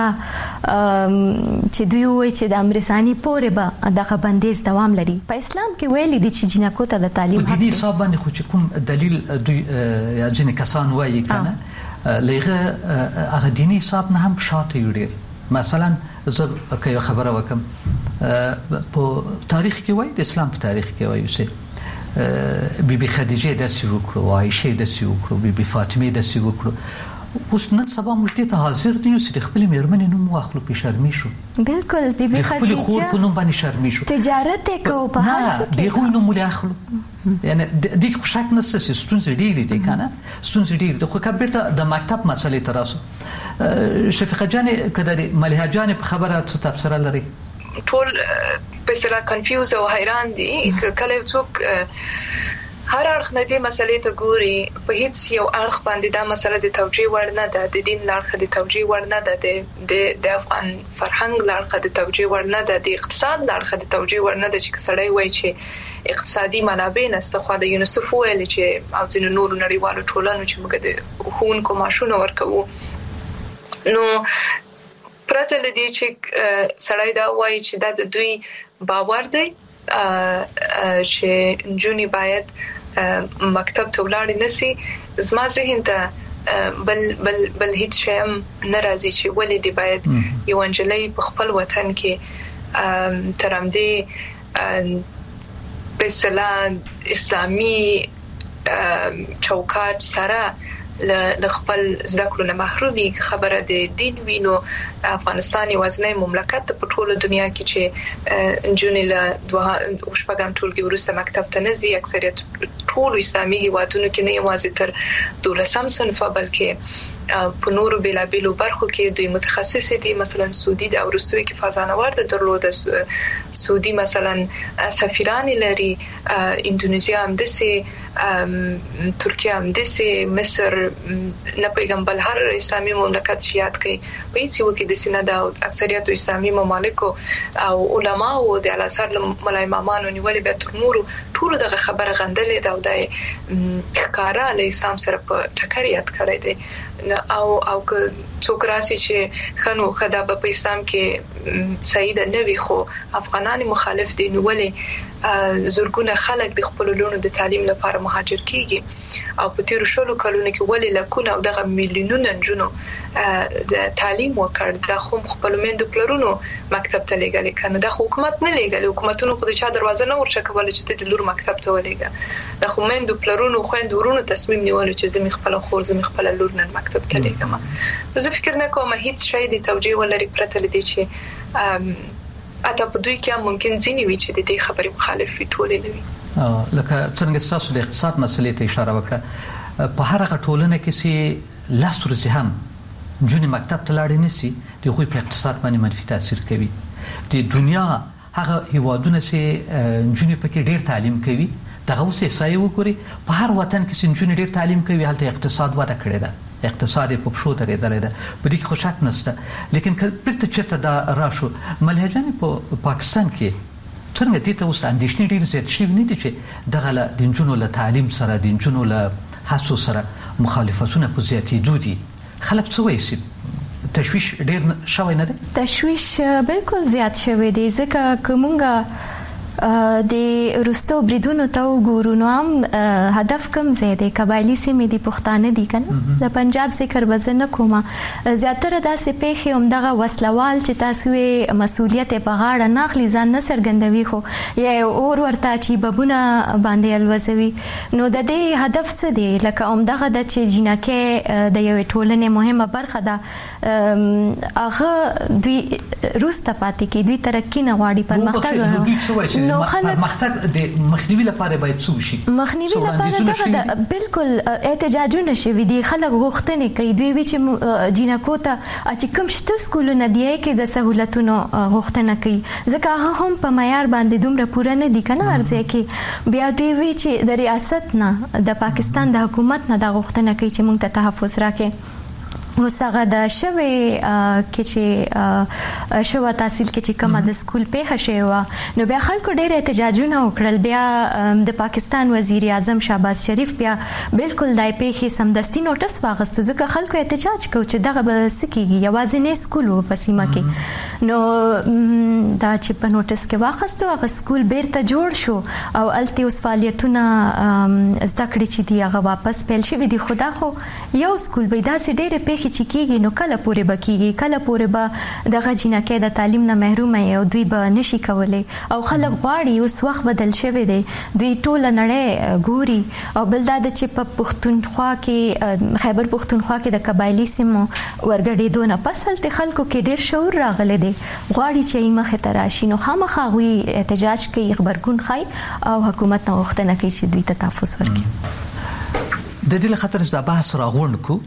چې دوی وایي چې د امرساني پورې به دغه بندیز دوام لري په اسلام کې ویلي دي چې جنکو ته د تعلیم حق دی حساب باندې خو چې کوم دلیل دوی یا ځینې کسان وایي کنه لغه هغه دیني حساب نه هم شاته یوړي مثلا زه که یو خبره وکم په تاریخ کې وایي د اسلام په تاریخ کې وایي چې بیبي خدیجه داسې وکړو عائشه داسې وکړو بیبي فاطمه داسې وکړو اوس نن سبا موږ ته حاضر دي چې خپل میرمنې نوم واخلو په شرمې شو بالکل بیبي خدیجه خپل خور په نوم باندې شرمې شو تجارت کو په هر څه کې دغه نوم ولې اخلو یعنی د خوشاک نسته چې ستونزې ډېرې دي کنه ستونزې ډېرې دي خو کبرته د مکتب مسلې تراسو شفیقه جان کده مليحه جان په خبره څه تفسیر لري ټول په سره کنفیوز او حیران دي کله څوک هر اړخ نه دي مسلې ته ګوري په هیڅ یو اړخ باندې دا مسله د توجیه وړ نه ده د دین لړخ د توجیه وړ نه ده د افغان فرهنګ لړخ د توجیه وړ نه ده د اقتصاد لړخ د توجیه وړ نه ده چې سړی وایي چې اقتصادي منابع نسته خو د یونیسف ویل چې او ځینو نورو نړیوالو ټولنو چې موږ د ښوونکو معاشونه ورکوو نو پرته له دې چې سړی دا وایي چې دا د دوی باور دی چې نجونې باید مکتب ته ولاړې نشي زما ذهن ته بل هیڅ شی هم نه راځي چې ولې دی باید یو نجلۍ په خپل وطن کې تر همدې په اصطلاح اسلامي چوکاټ سره له خپل زده کړو نه محرومي خبره د دین وینو افغانستان یوازینی مملکت په ټوله دنیا کې چې نجونې له شپږم ټولګي وروسته مکتب ته نه ځي اکثریت ټول اسلامي هیوادونو کې نه یوازې تر 12م صنف بلکې په نورو بیلابیلو برخو کې دوی متخصص دي مثلا سعودي د اورستوي کې فازانوار درلوده سعودي مثلا سفیران لري اندونیزیا هم دسي ترکیه هم دسي مصر نه پیغام بل هر اسلامي مملکت شیات کوي په هیڅ یو کې د سینه د اکثریت اسلامي ممالکو او علما او د الازهر ملای امامانو نیولې به تر نورو ټول دغه خبره غندلې دا د ښکارا له اسلام سره په ټکر یاد کړی دی او که څوک راسي چې خنو خدا په اسلام کې صحیح نه وي خو افغانان مخالف دي نو ولې زورګونه خلک د خپل لونو د تعلیم لپاره مهاجر کیږي او په تیر شلو کلونو کې ولې لکونه او دغه میلیونونه جنونو د تعلیم وکړ د خپل مندو پلرونو مکتب ته لګل کنه د حکومت نه لګل حکومتونو خو د چا دروازه نه ورچ کول چې د لور مکتب ته ولېګا د مندو پلرونو خويندورونو تصمیم نیول چې زمي خپل خور زمي خپل لور نن مکتب ته لګم زه فکر نه کوم هیڅ شی د توجیه ولري پرته لدی چې اته په دوی کې ممکن ځینی وي چې د دې خبرې مخالف وي ټولې نه وي لکه څنګه تاسو د اقتصاد مسلې ته اشاره وکړه په هر هغه ټولنه کې چې لاس ورځي هم جونې مکتب ته لاړ نه سي د خو په اقتصاد باندې منفي تاثیر کوي د دنیا هغه هیوادونه چې جونې پکې ډېر تعلیم کوي دغه اوسې سایه وګوري په هر وطن کې چې جونې ډېر تعلیم کوي هلته اقتصاد وده کړی دی اقتصاد په پښو درېدلې ده په دې کې خوشاک نشته لیکن پرته چیرته دا راشو ملهجان په پاکستان کې څنګه دې ته اوس اندېښنې ډېر زیات شي نه دي چې دغه د جنونو له تعلیم سره د جنونو له حسو سره مخالفتونه په زیاتېدو دي خلک څه وایي تشویش ډېر شوی نه دی تشویش بالکل زیات شوی دی ځکه کومه د روستو بریدونو ته وګورو نو هم هدف کم زیاده قبایلی سیمې دي پښتانه دي کنه د پنجاب ذکر وزن کومه زیاتره داسې پیښې هم دغه وسلوال چې تاسو مسؤلیت په غاړه ناخلي ځان نه سرګندوي خو یا اور ورته چې ببونه باندې الوزوي نو د دې هدف څه دی لکه هم دغه د چې جنکه د یو ټولنې مهمه برخه ده هغه دوی روسته پاتې کی دوی ترقی نه غواړي پرمختګ نو نو پرمختګ د مخنیوي لپاره باید څه وشي؟ مخنیوي لپاره دا بالکل احتجاجونه شوي دي، خلک غوښتنې کوي دوی وی چې جینکو ته چې کوم شته سکولونه دی کې د سہولتونو غوښتنه کوي، ځکه هغه هم په معیار باندې دومره پوره نه دي کنه ارزه کې. بیا دوی وی چې د ریاست نه د پاکستان د حکومت نه د غوښتنه کوي چې موږ ته تحفظ راکړي. وسغه د شوي کې چې شوه تحصیل کې چې کومه د سکول پیښه شوی و، نو بیا خلکو ډېر احتجاجونه وکړل. بیا د پاکستان وزیر اعظم شهباز شریف بیا بالکل دای پیښې سمدستي نوټس واغستو، ځکه خلکو احتجاج کو چې دغه به سکیږي یوازې نه سکول و په سیمه کې. نو دا چې په نوټس کې واغستو هغه سکول بیرته جوړ شو او الته اوس فعالیتونه زده کړې چې دی هغه واپس پیل شوي دي. خدا خو یو سکول به داسې ډېرې پیښې چې کېږي نو کله پورې به کېږي، کله پورې به دغه جینکې د تعلیم نه محروم او دوی به نشي کولی. او خلک غواړي، اوس وخت بدل شوی دی، دوی ټوله نړۍ ګوري. او بل دا چې په پښتونخوا کې خیبر پښتونخوا کې د قبایلي سیمو ورګډېدو نه پس هلته خلکو کې ډېر شعور راغلی دی، غواړي چې یې مخې ته راشي. نو خامخا هغوی احتجاج کوي، غبرګون ښایي او حکومت نه غوښتنه کوي چې دوی ته تحفظ ورکړي. د دې له خاطر دا بحث راغونډ کو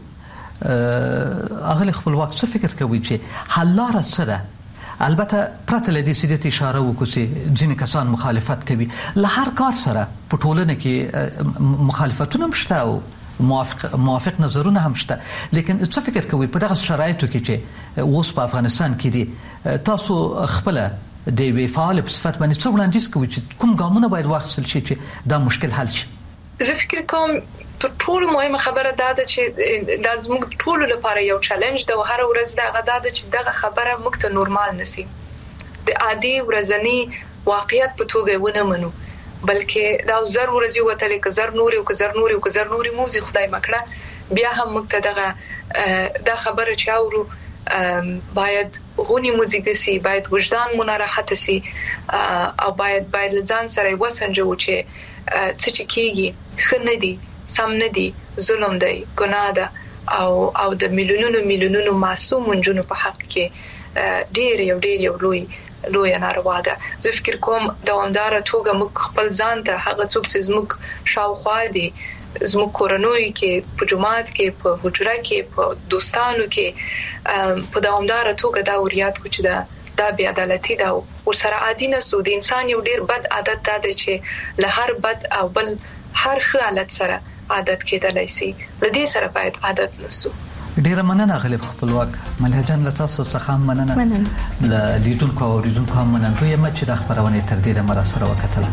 اغلی خپلواک څه فکر کوي چې حل لاره سره، البته پرته له دې چې اشاره وکړو چې ځینې کسان مخالفت کوي، له هر کار سره په ټولنه کې مخالفتونه مشته او موافق نظرونه هم شته، لیکن څه فکر کوي په دغه شرایطو کې چې اوس په افغانستان کې دي، تاسو خپل د یوې فعال په صفت باندې څه وړاندیز کوي چې کوم ګامونه باید واخیستل شي چې دا مشکل حل شي؟ زه فکر کوم تر ټولو مهمه خبره دا ده چې دا زموږ ټولو لپاره یو چیلنج ده او هر ورځ دا ده چې دغه خبره موږ ته نورمال نسی، د عادي ورځنی واقعیت په توګه ونه منو، بلکې دا زر ورځي وتلې که زر نوري او که زر نوري او که زر نوري موزي خدای مکړه بیا هم موږ ته دغه دا خبره چې اورو باید غونی موزیک سي، باید وجدان منراحت سي او باید ځان سره وسنجو چې څه چې کیږي ښه نه دي، سم نه دي، ظلم دی، ګناه ده او د میلیونونو معصوم نجونو په حق کې ډېر یو لوی ناروا ده. زه فکر کوم دوامداره توګه موږ خپل ځان ته هغه څوک چې زموږ شاوخوا دي، زموږ کورنۍ کې، په جماعت کې، په حجره کې، په دوستانو کې، په دوامداره توګه دا وريات کو چې دا بې عدالتي ده او ورسره عادي نسو. د انسان یو ډېر بد عادت دا دی چې له هر بد او بل هر ښه حالت سره عادت کېدلی شي، د دې سره باید عادت نسو. ډیره مننه غالب خپلواک ملحه جان، له تاسو څخه هم مننه، له لیدونکو او اوریدونکو هم مننه یم چې د خبرونه تر دې مره سره وکتل.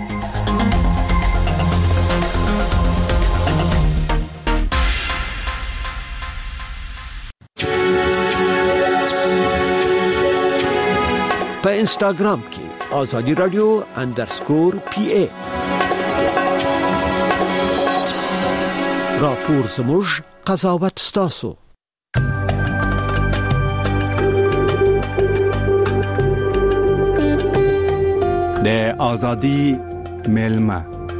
په انستګرام کې آزادی رادیو _PA راپور زموږ قضاوت ستاسو. د آزادی ملما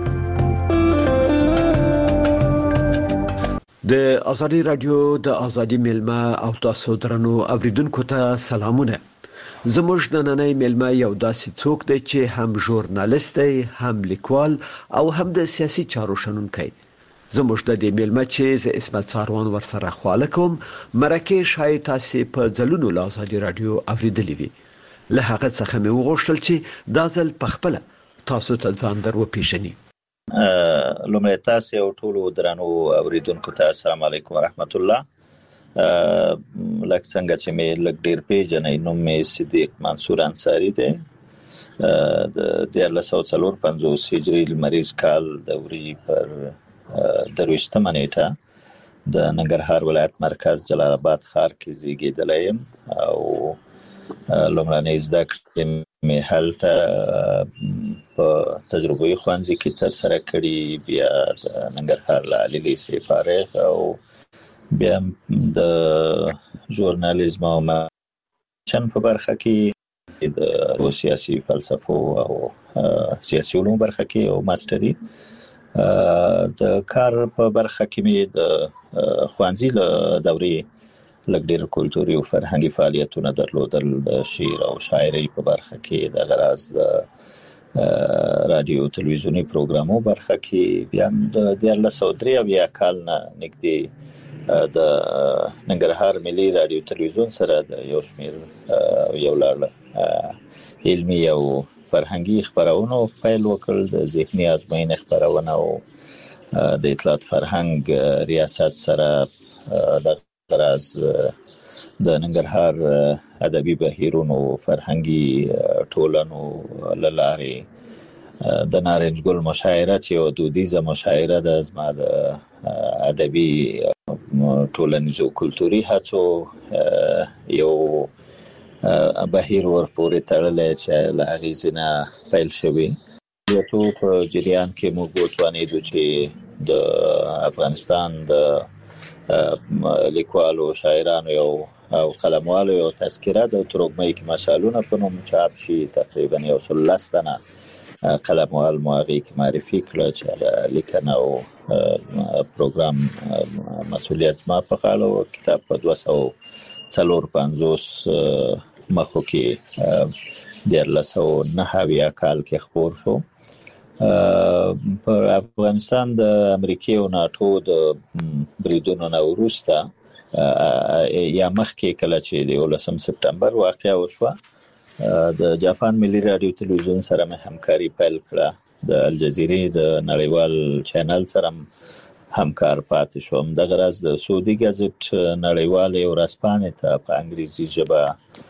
د آزادی رادیو د آزادی ملما او تاسو درنو اوریدونکو ته سلامونه. زموږ نننۍ ملما یو داسې څوک دی چې هم ژورنالیست دی، هم لیکوال او هم د سیاسي چارو شنونکی. زموږ د دې ملما چې ز اسمت ساروان ورسره خواله کوم مرکه شای تاسو په ځلونو له آزادی رادیو اوریدلې وي. له هغه څخه مې وغوښتل چې دا ځل په خپل تاسو ته ځان درو پیژني. لومړی تاسو یو ټولو درنو اوریدونکو ته السلام علیکم ورحمت الله. لکه څنګه چې مې لږ ډیر پیژنې، نوم مې صدیق منصور انصاری دی. د 1954 هجری لمریز کال د وری پر درويشتمه نیټه د ننګرهار ولایت مرکز جلال آباد ښار کې زیږیدلی یم او لومړنۍ زده کړې مې هلته په تجربوي ښوونځي کې ترسره کړي، بیا د ننګرهار له عالي لیسې فارغ او بیا د ژورنالیزم او چن په برخه کې د سیاسي فلسفو او سیاسي علوم برخه کې او ماستري. د کار په برخه کې مې د ښوونځي له دورې لږ ډېر کلتوري او فرهنګي فعالیتونه درلودل، د شعر او شاعرۍ په برخه کې د غرض د رادیو تلویزیونی پروګرامو برخه کې بیا د 1903 کال نه نږدې د ننګرهار ملي رادیو تلویزیون سره د یو شمېر یو لړ علمي او فرهنګي خبرونو پیل وکړ. د ذهني ازموینې خبرونه او د اطلاعات فرهنګ ریاست سره د غرض د ننګرهار ادبي بهیرونو فرهنګي ټولنو لاره د نارنج ګل مشاعره چې او دودیزه مشاعره د زما د ادبي ټولنیزو کلتوري هڅو یو بهیر ورپورې تړلې چې له هغې ځینه پیل شوی. یو په جریان کې موږ وتوانېدو چې د افغانستان د لیکوالو شاعرانو او قلموالو یو تذکره د ترګمۍ کې مشالونه په نوم چاپ شي. تقریبا 110 تنه قلموال مواقع کې معرفي کړل چې لیکنه او پروګرام مسؤلیت ما په غاړه او کتاب په 254 مخو کې د 1990 کال کې خپور شو. په افغانستان د امریکای او ناتو د بریدونو نه وروسته یا مخکې کله چې د 11 سپتمبر واقعه وشوه د جاپان ملي رادیو تلویزیون سره همکاري پیل کړه. د الجزیرې د نړیوال چینل سره همکار پاتې شوم. د غرض د سعودي گزټ نړیوال ورځپاڼې ته په انګریزي ژبه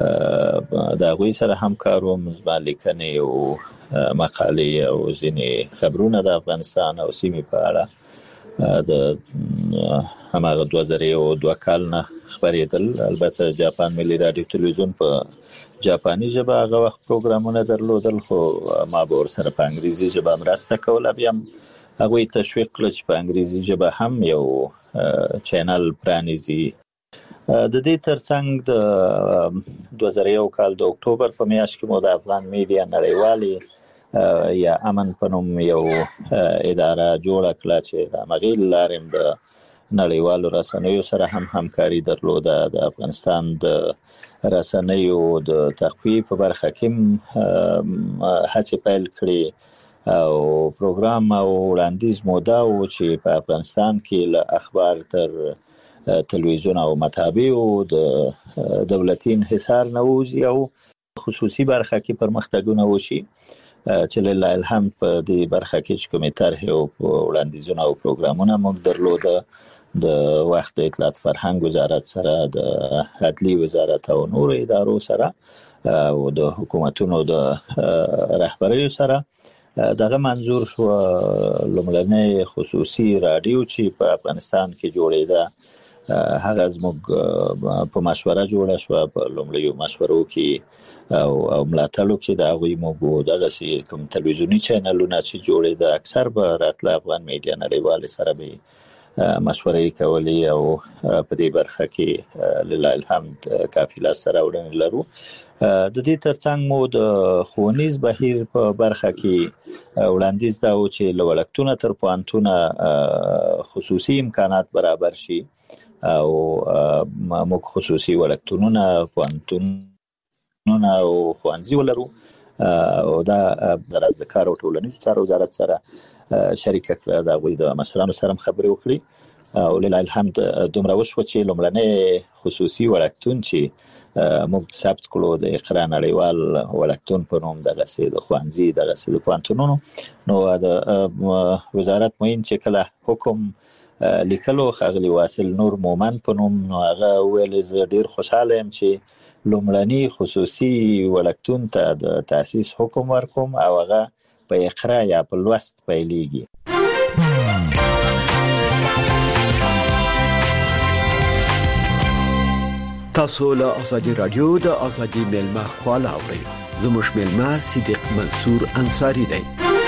دا غوي سره همکاروم. زما لیکنې او مقالې او ځینې خبرونه د افغانستان او سیمې په اړه د هماغه 2002 کال نه خبرېدل. البته جاپان ملي رادیو تلویزیون په جاپاني ژبه هغه وخت پروګرامونه درلودل، خو ما به ورسره په انګریزي ژبه مرسته کوله. بیا هغه تشویق کړ چې په انګریزي ژبه هم یو چینل پرانیزي. د دې ترڅنګ د 2001 کال د اکتوبر په میاشت کې مو د افغان میډیا نړیوالي یا امن په نوم یو اداره جوړه کړه چې د مغیل لارم د نړیوالو رسنیو سره هم همکاري درلوده. د افغانستان د رسنیو د تقویه په برخه کې هڅې پیل کړې او پروګرام او وړاندیز موده او چې په افغانستان کې له اخبار تر تلویزیون او مطابع او د دولتي انحصار نه وځي او خصوصي برخه کې پرمختګونه وشي چې له الهام په دې برخه کې چې کومې طرحې او وړاندیزونه او پروګرامونه موږ درلوده د وخت اطلاعات فرهنګ وزارت سره د عدلي وزارت او نور ادارو سره او د حکومتونو د رهبرۍ سره. دغه منظور شو لومړنۍ خصوصي رادیو چې په افغانستان کې جوړېده هغه زموږ په مشوره جوړه شو. په لومړیو مشورو کې او ملاتړو کې د هغوی موږ دغه کوم تلویزیونی چینلونه چې جوړېده اکثر به راتله افغان میډیا نړیوال سره به مشورې کولې او په دې برخه کې لله الحمد کافي لاس سره وړاندې لرو. د دې ترڅنګ مو د ښوونیز بهیر په برخه کې وړاندیز دا و چې له وړکتونه تر پوهنتونه خصوصي امکانات برابر شي او موږ خصوصي وړکتونونه پوهنتونونه او ښوونځي ولرو او دا غرض د کار او ټولنیزو چارو وزارت سره شریک کړه. د هغوی د مشرانو سره خبرې وکړي او لله الحمد دومره وشوه چې لومړنۍ خصوصي وړکتون چې موږ ثبت کړو د اقرا نړیوال وړکتون په نوم دغسې د ښوونځي دغسې د پوهنتونونو نو د وزارت معین چې کله حکم لیکلو ښاغلي واصل نور مومن په نوم نو هغه ویل زه ډیر خوشاله یم چې لومړني خصوصي وړکتون ته د تاسیس حکم ورکوم او هغه په اقرا یا په لوست پیلېږي. تاسو له ازادي رادیو د ازادي ملما خواله اورئ. زموږ ملما صدیق منصور انصاری دی.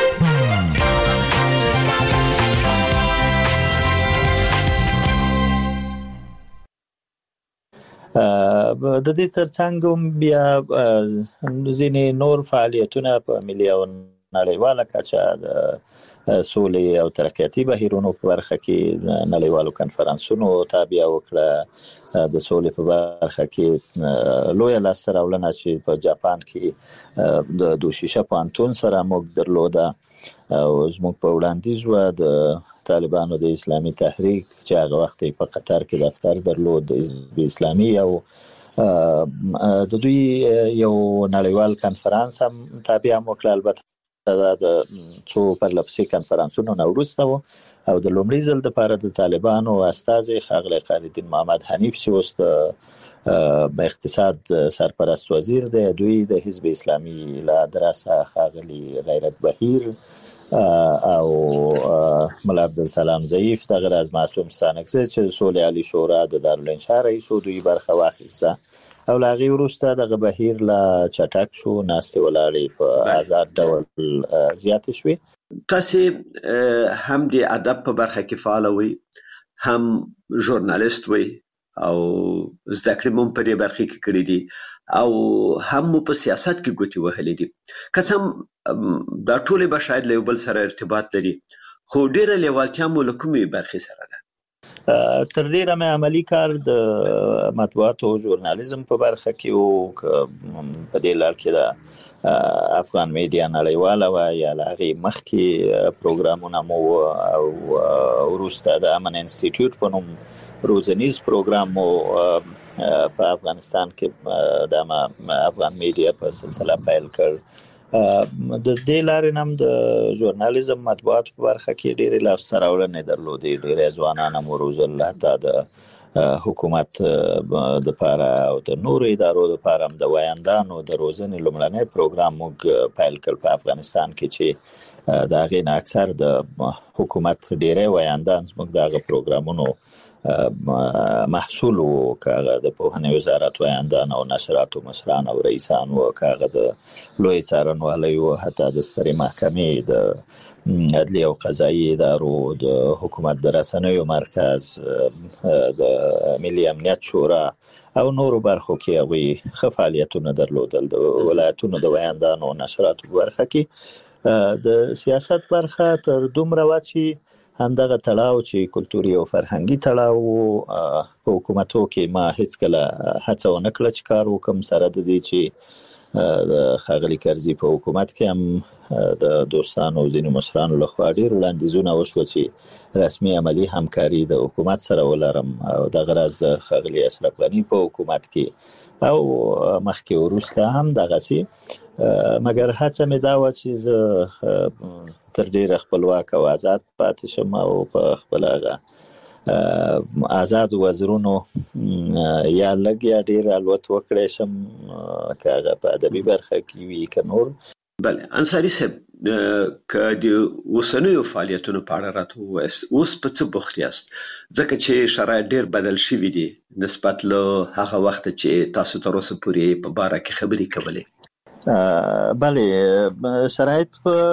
د دې ترڅنګ بیا ځینې نور فعالیتونه په ملي او نړیواله کچه د سولې او ترقیاتي بهیرونو په برخه کې نړیوالو کنفرانسونو تابع وکړه. د سولې په برخه کې لوی لاسته راوړنه چې په جاپان کې د دوشیشه پانتون سره موږ درلوده او زموږ په وړاندیز و د طالبانو د اسلامي تحریک چې هغه وخت په قطر کې دفتر درلود د حزب اسلامي او د دوی یو نړیوال کنفرانس هم تابع وکړ. البته د څو پرلپسې کنفرانسونو نه وروسته و او د لومړي ځل لپاره د طالبانو استازي ښاغلی خالدین محمد حنیف چې اوس د اقتصاد سرپرست وزیر دی، دوی د حزب اسلامي له درسه ښاغلی غیرت بهیر او ملا عبدالسلام ضعیف دغه از معصوم ستانکزی چې سولې عالی شورا د دارالانشا رئیس او دوی برخه واخیسته او لاغي وروسته دغه بهیر لا چټک شو، ناستې ولاړې په آزاد ډول زیات شوي. تاسو هم د ادب په برخه کې فعال وي، هم ژورنالیست وي او زده کړې مو په دې برخه کې کړې دي او هم په سیاست کې ګوتې وهلې دي. قسم دا ټول به شاید له یو بل سره ارتباط لري، خو ډیره لیوالتیا مو له کومې برخې سره ده؟ تر ډیره مې عملی کار د مطبوعات او ژورنالیزم په برخه کې او په دې لار کې د افغان میډیا نړیواله و یا هغه مخکې پروګرامونه مو او وروسته د امن انسټیټیوټ په نوم روزنیز پروګرام مو په افغانستان کې د افغان میډیا په سلسله پیل کړ. د دې لارې نم د ژورنالیزم مطبوعات په برخه کې ډېرې لاسته راوړنې درلودې، ډېرې ځوانان هم وروزل، حتی د حکومت د پاره او د نورو ادارو د پاره هم د وایندانو د روزنې لومړنی پروګرام موږ پیل کړ په افغانستان کې چې د هغې نه اکثر د حکومت ډېری وایندان زموږ د هغه پروګرامونو محصول و، که د پوهنې وزارت وایندان او نشراتو مشران او رئیسان و، که د لوی څارنوالۍ و، حتی د سترې محکمې د عدلي او قضایي ادارو، د حکومت د رسنیو مرکز، د ملي امنیت شورا او نورو برخو کې هغوی ښه فعالیتونه درلودل. د ولایتونو د وایندانو او نشراتو په برخه کې د سیاست برخه تر دومره وه چې همدغه تړاو چې کلتوري او فرهنګي تړاو په حکومتو کې ما هیڅکله هڅه ونه کړه چې کار وکم، سره د دې چې د ښاغلي کرزي په حکومت کې هم د دوستانو او ځینو مشرانو لخوا ډېر وړاندیزونه وشوه چې رسمي عملی همکاري د حکومت سره ولرم او دغه راز ښاغلي اشرف غني په حکومت کې او مخکې وروسته هم دغسې، مګر هڅه مې دا وه چې زه تر ډیره خپلواک او آزاد پاتې شم او په خپل هغه آزاد وزرونو یا لږ یا ډیر الوت وکړی شم، که هغه په ادبي برخه کې وي که نور. بله انصاري صاحب، که د اوسنیو فعالیتونو په اړه راته ووایاست، اوس په څه بوخت یاست؟ ځکه چې شرایط ډیر بدل شوي دي نسبت له هغه وخت چې تاسو تر اوسه پورې په باره کې خبرې کولې. بله شرایط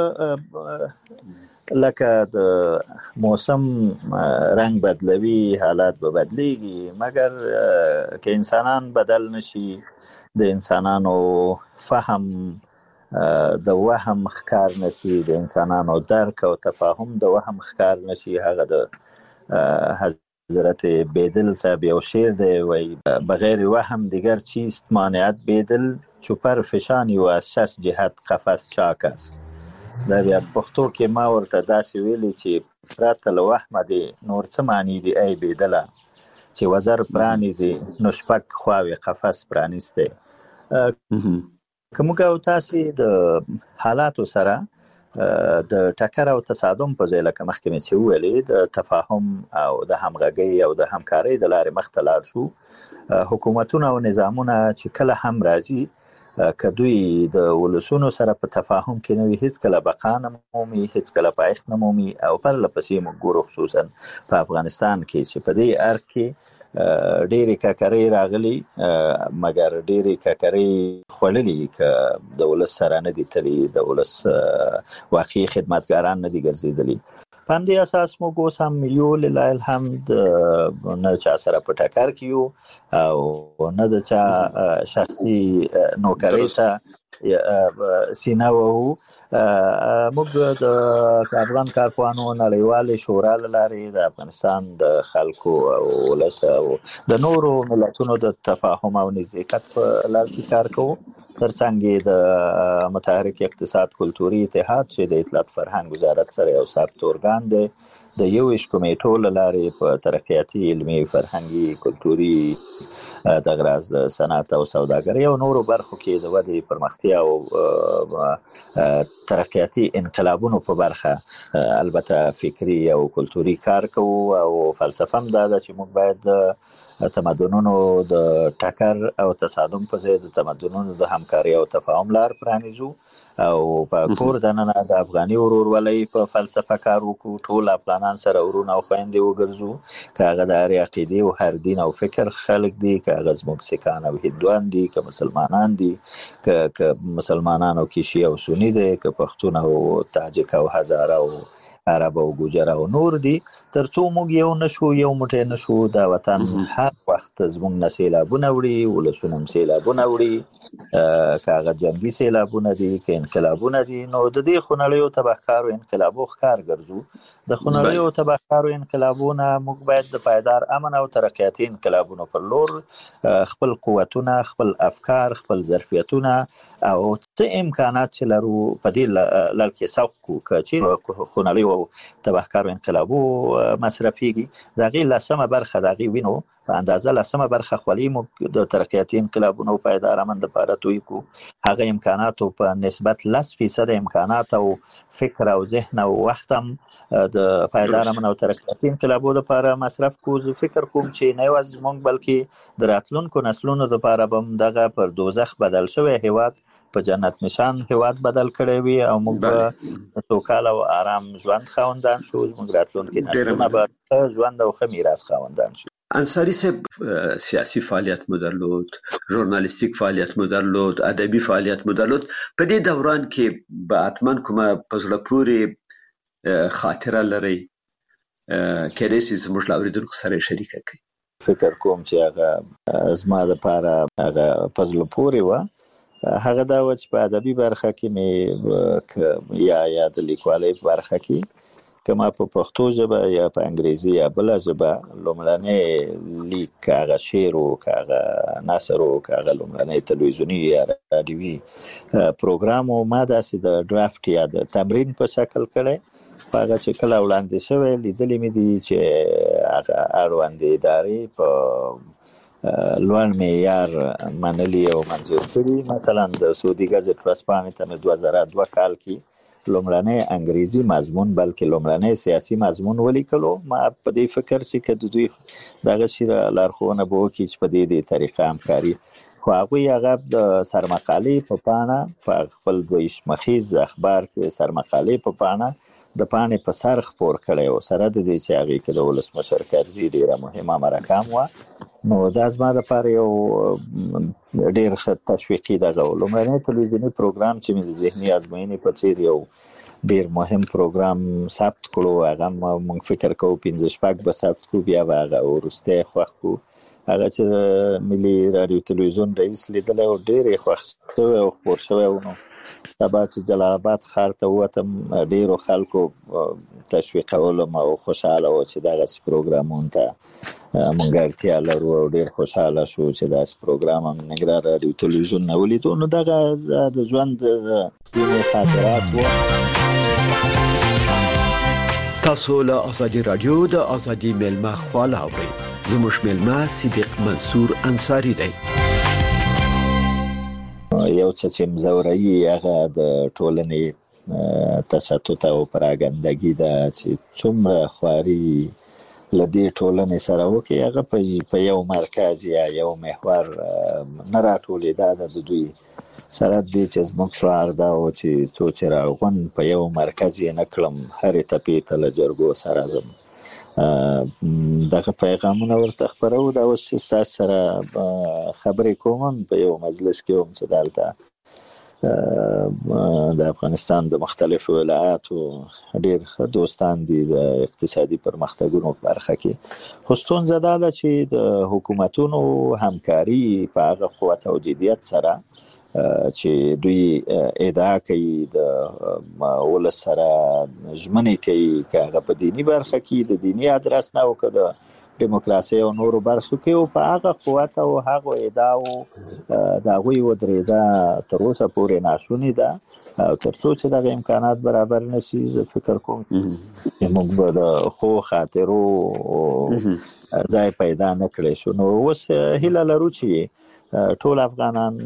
لکه د موسم رنگ بدلوي، حالات به بدلیږي، مګر که انسانان بدل نشي، د انسانانو فهم د وهم ښکار نشي، د انسانانو درک او تفاهم د وهم ښکار نشي. هغه د حضرت بیدل صاحب یو شعر دی، وای بغیر وهم دیگر چیست مانعت بیدل، چو پر فشانی و از شش جهت قفس چاک است. دا بیا پښتو کې ما ورته داسې ویلي چې پرته له وهمه دی نور څه معنی دی ای بیدله، چې وزر پرانیزي نو شپږ خواوې قفس پرانیستی. که موږ او تاسې د حالاتو سره د ټکر او تصادم په ځای لکه مخکې مې چې وویلې د تفاهم او د همغږۍ او د همکارۍ د لارې مخ ته لاړ شو، حکومتونه او نظامونه چې کله هم راځي که دوی د ولسونو سره په تفاهم کې نه وي، هیڅکله بقا نه مومي، هیڅکله پایښت نه مومي. او پرله پسې موږ ګورو خصوصا په افغانستان کې چې په دې ارګ کې ډېرې ککرۍ راغلي، مګر ډېرې ککرۍ خوړلي که د ولس سره نه دي تللي، د ولس واقعي خدمتګاران نه دي ګرځېدلي. په همدې اساس موږ اوس هم یو لله الحمد نه چا سره په ټکر کې یو او نه د چا شخصي نوکرۍ ته سینه وو. موږ د افغان کارپوهانو نړیوال شورا لاري د افغانستان د خلکو او ولس او د نورو ملتونو د تفاهم او نزدېکت په لار کې کار کوو. ترڅنګ د متحرک اقتصاد کلتوري اتحاد چې د اطلاعات فرهنګ وزارت سره یو ثابت ارګان دی د یو کمیټو لاري په ترقیاتي علمي فرهنګي کلتوري د غراز د صنعت او سوداګرۍ او نورو برخو کې د ودې پرمختیا او ترقیاتي انقلابونو په برخه البته فکری او کلتوري کار کوو او فلسفه هم دا ده چې موږ باید تمدنونو د ټکر او تصادم په ځای د تمدنونو د همکاري او تفاهم لار پرانیزو او په کور دننه د افغاني ورورولۍ په فلسفه کار وکړو. ټول افغانان سره ورونه او خويندې وګرځو، که هغه د هر عقیدې او هر دین او فکر خلک دي، که هغه زموږ سیکان او هندوان دي، که مسلمانان دي، که مسلمانان او کې شیعه او سنی دي، که پښتون او تاجک او هزاره او عرب او ګوجر او نور دي. ترڅو موږ یو نشو، یو موټی نشو، د وطن هر وخت زموږ نه سیلابونه وړي، ولسونه هم سیلابونه وړي، که هغه جنګي سیلابونه دي، که انقلابونه دي. نو د دې خونړیو تبهکارو انقلابو ښکار ګرځو. د خونړیو تبهکارو انقلابونه موږ باید د پایدار امن او ترقیاتي انقلابونو پر لور خپل قوتونه، خپل افکار، خپل ظرفیتونه او څه امکانات چې لرو په دې لړ کې سوق کو چې خونړیو تبهکارو انقلابو مصرفيږي. د هغې لسمه برخه د هغې وینو په اندازه لسمه برخه خولي موږ د ترقیاتي انقلابونو پایدار امن لپاره توی کو. هغه امکاناتو په نسبت 10% امکانات او فکر او ذهن او وخت هم د پایدار امن او ترقیاتي انقلابونو لپاره مصرف کو. زه فکر کوم چې نه یوازې موږ بلکې د راتلونکو نسلونو لپاره به دغه پر دوزخ بدل شوی هیواد په جنت نشان هیواد بدل کړی وي او موږ به سوکاله او آرام ژوند خاوندان شو. موږ راتلونکي نسلونه به ژوند او ښه میراث خاوندان شو. انصاری صاحب سیاسی فعالیت مو درلود، ژورنالیستیک فعالیت مو درلود، ادبي فعالیت مو درلود. په دې دوران کې به حتماً کومه په زړه پورې خاطره لرئ کېدای شي زموږ له اورېدونکو سره یې شریکه کړئ؟ فکر کوم چې هغه زما دپاره هغه په زړه پورې وه. هغه دا وه چې په ادبي برخه کې مې یا د لیکوالۍ په برخه کې که ما په پښتو ژبه یا په انګریزي یا بله ژبه لومړنی لیک، که هغه شعر و، که هغه نثر و، که هغه لومړنی تلویزیوني یا راډیوي پروګرام و، ما داسې د ډرافټ یا د تمرین په شکل کړی. په هغه چې کله وړاندې شوی لیدلې مې دي چې هغه اړوندې ادارې په لوړ معیار منلي او منظور کړي. مثلا د سعودي ګزټ ورځپاڼې ته مې 2002 کال کې لومړنی انګریزي مضمون بلکې لومړنی سیاسي مضمون ولیکلو. ما په دې فکر چې که د دوی دغه شي لارښوونه به وکړي چې په دې طریقه همکاري، خو هغوی هغه د سرمقالې په پاڼه په خپل 2 مخیز اخبار کې سرمقالې په پاڼه د پاڼې په سر خپور کړی و، سره د دې چې هغې کې د ولسمشر کرزي ډېره مهمه مرکه هم وه. نو دا زما دپاره یو ډېر ښه تشویقي دغه و. لومړنی تلویزیوني پروګرام چې مې د ذهني ازموینې په څېر یو ډېر مهم پروګرام ثبت کړو، هغه موږ فکر کوو 15 به ثبت کړو، بیا به هغه وروستی خوښ کړو. هغه چې ملي راډیو تلویزیون رئیس لیدلی و ډېر یې خوښ شوی او خپور شوی و. نو سبا چې جلال آباد ښار ته ووتم ډېرو خلکو تشویقولم او خوشحاله و چې دغسې پروګرامونو ته موږ اړتیا لرو او ډېر خوشحاله شو چې داسې پروګرام هم ننګرهار راډیو تلویزیون نه ولیدو. نو دغه د ژوند ځینې خاطرات و. تاسو له ازادي رادیو د ازادي میلمه خواله اورئ. زموږ میلمه صدیق منصور انصاری دی. یو څه چې مزوري هغه د ټولنې تشتت او پراګندګي ده چې څومره خواري له دې ټولنې سره وکړي، هغه په یو مرکز یا یو محور نه راټولېده. د دوی سره دې چې زموږ شعار دا و چې څو چې راغون په یو مرکز یې نه کړم، هرې تپې ته له جرګو سره ځم. دغه پیغامونه ورته خپرو. دا اوس چې ستاسو سره خبرې کوم په یو مجلس کې وم چې دلته د افغانستان د مختلفو ولایاتو ډېر ښه دوستان دي د اقتصادي پرمختګونو په برخه کې. خو ستونزه دا ده چې د حکومتونو همکاري په هغه قوت او جدیت سره چې دوی ادعا کوي د ولسره ژمنې کوي چې په دینی برخه کې د دینی ادرس نه وکړي دیموکراسي او نورو برخو کې او په هغه قوت او هغه ادعاو دا غوي ودرېدا تر اوسه پورې ناشونی ده او ترڅو چې دغه امکانات برابر نشي زه فکر کوم چې موږ به د خو خاطرو ځای پیدا نکړې شو. نو اوس هیله لرو چې ټول افغانان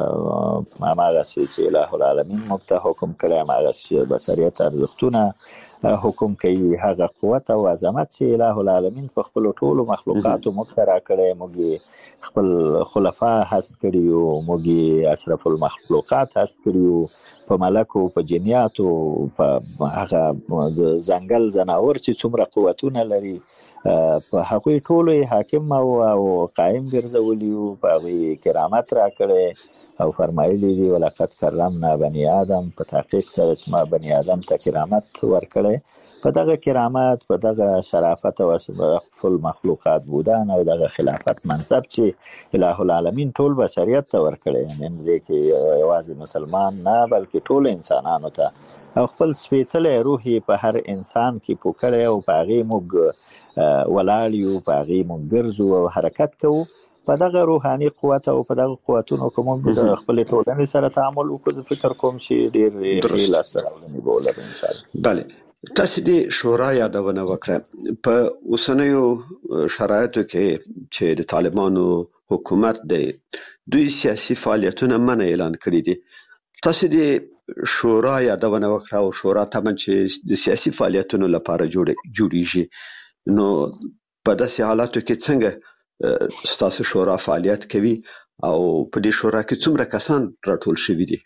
هغه چې الٰه العالمین موږ ته حکم کړی هغه بشریت ارزښتونه حکم کوي هغه قوت او عظمت چې الٰه العالمین په خپل ټولو مخلوقاتو موږ ته راکړی موږ خپل خلفا هست کړیو موږ اشرف المخلوقات هست کړیو په ملکو په جنیاتو په هغه ځنګل زناور چې څومره قوتونه لري په هغه ټولو حاکم او قائم ګرځولیو په هغه کرامت راکړي او فرمایلی دی ولقد کرمنا بني آدم په تحقیق سره چې ما بني آدم ته کرامت ورکړي په دغه کرامت په دغه شرافت او خپل مخلوقات بودن او دغه خلافت منصب چې الٰه العالمین ټول بشریت ته ورکړي یعنی دې کې یوازې مسلمان نه بلکې ټول انسانانو ته او خپل سپېڅلې روحي په هر انسان کې پوکړي او په هغه موږ ولاړیو په هغه موږ ګرځو او حرکت کوو په دغه روحاني قوت او په دغه قوتونو کوم د خپل ټولنې سره تعامل وکړو فکر کوم چې ډېر لاسته بوله ان شاء الله. بله تاسو د شورا یادونه وکړه په اوسنیو شرایطو کې چې د طالبانو حکومت دی دوی سیاسي فعالیتونه منع اعلان کړی دي. تاسو د شورا یادونه وکړه او شورا تمن چې د سیاسي فعالیتونو لپاره جوړیږي نو په داسې حالاتو کې څنګه ستاسو شورا فعالیت کوي او په دې شورا کې څومره کسان راټول شوي دي؟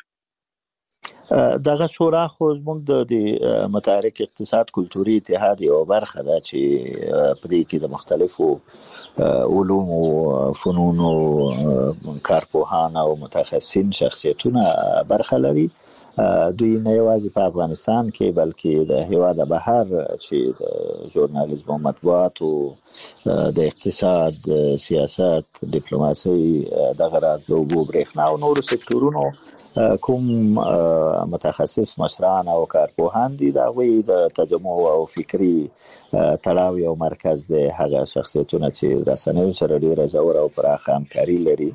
دغه شورا خو زموږ د متحرک اقتصاد کلتوري اتحاد یو برخه ده چې په دې کې د مختلفو علوم او فنون او کارپوهان او متخصصین شخصیتونه برخه لري. دوی نه یوازې په افغانستان کې بلکې د هیواد بهر چې د ژورنالیزم او مطبوعات او د اقتصاد سیاست ډیپلوماسي دغه راز او برېښنا او نورو سکتورونو کوم متخصص مشران او کارپوهان دي دا غوي د تجمع او فکری تړاو یو مرکز دی هغه شخصیتونه چې رسنیو سره ډیره ژوره او پراخه همکاري لري.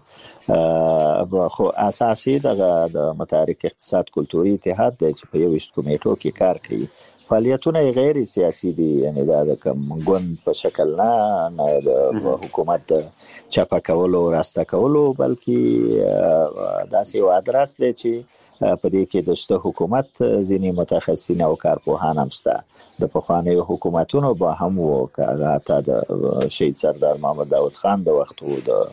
خو اساسي د متحرک اقتصاد کلتوري اتحاد دی چې په یو کمیټو کې کار کوي. فعالیتونه غیر سیاسي دي یعنی دا د کوم ګوند په شکل نه د حکومت چاپه کولو راسته کولو بلکې داسې یو ادرس دی چې په دې کې د حکومت ځینې متخصصین او کارپوهان هم شته. د پخوانیو حکومتونو به هم وکړه تا د شهید سردار محمد داود خان د وختو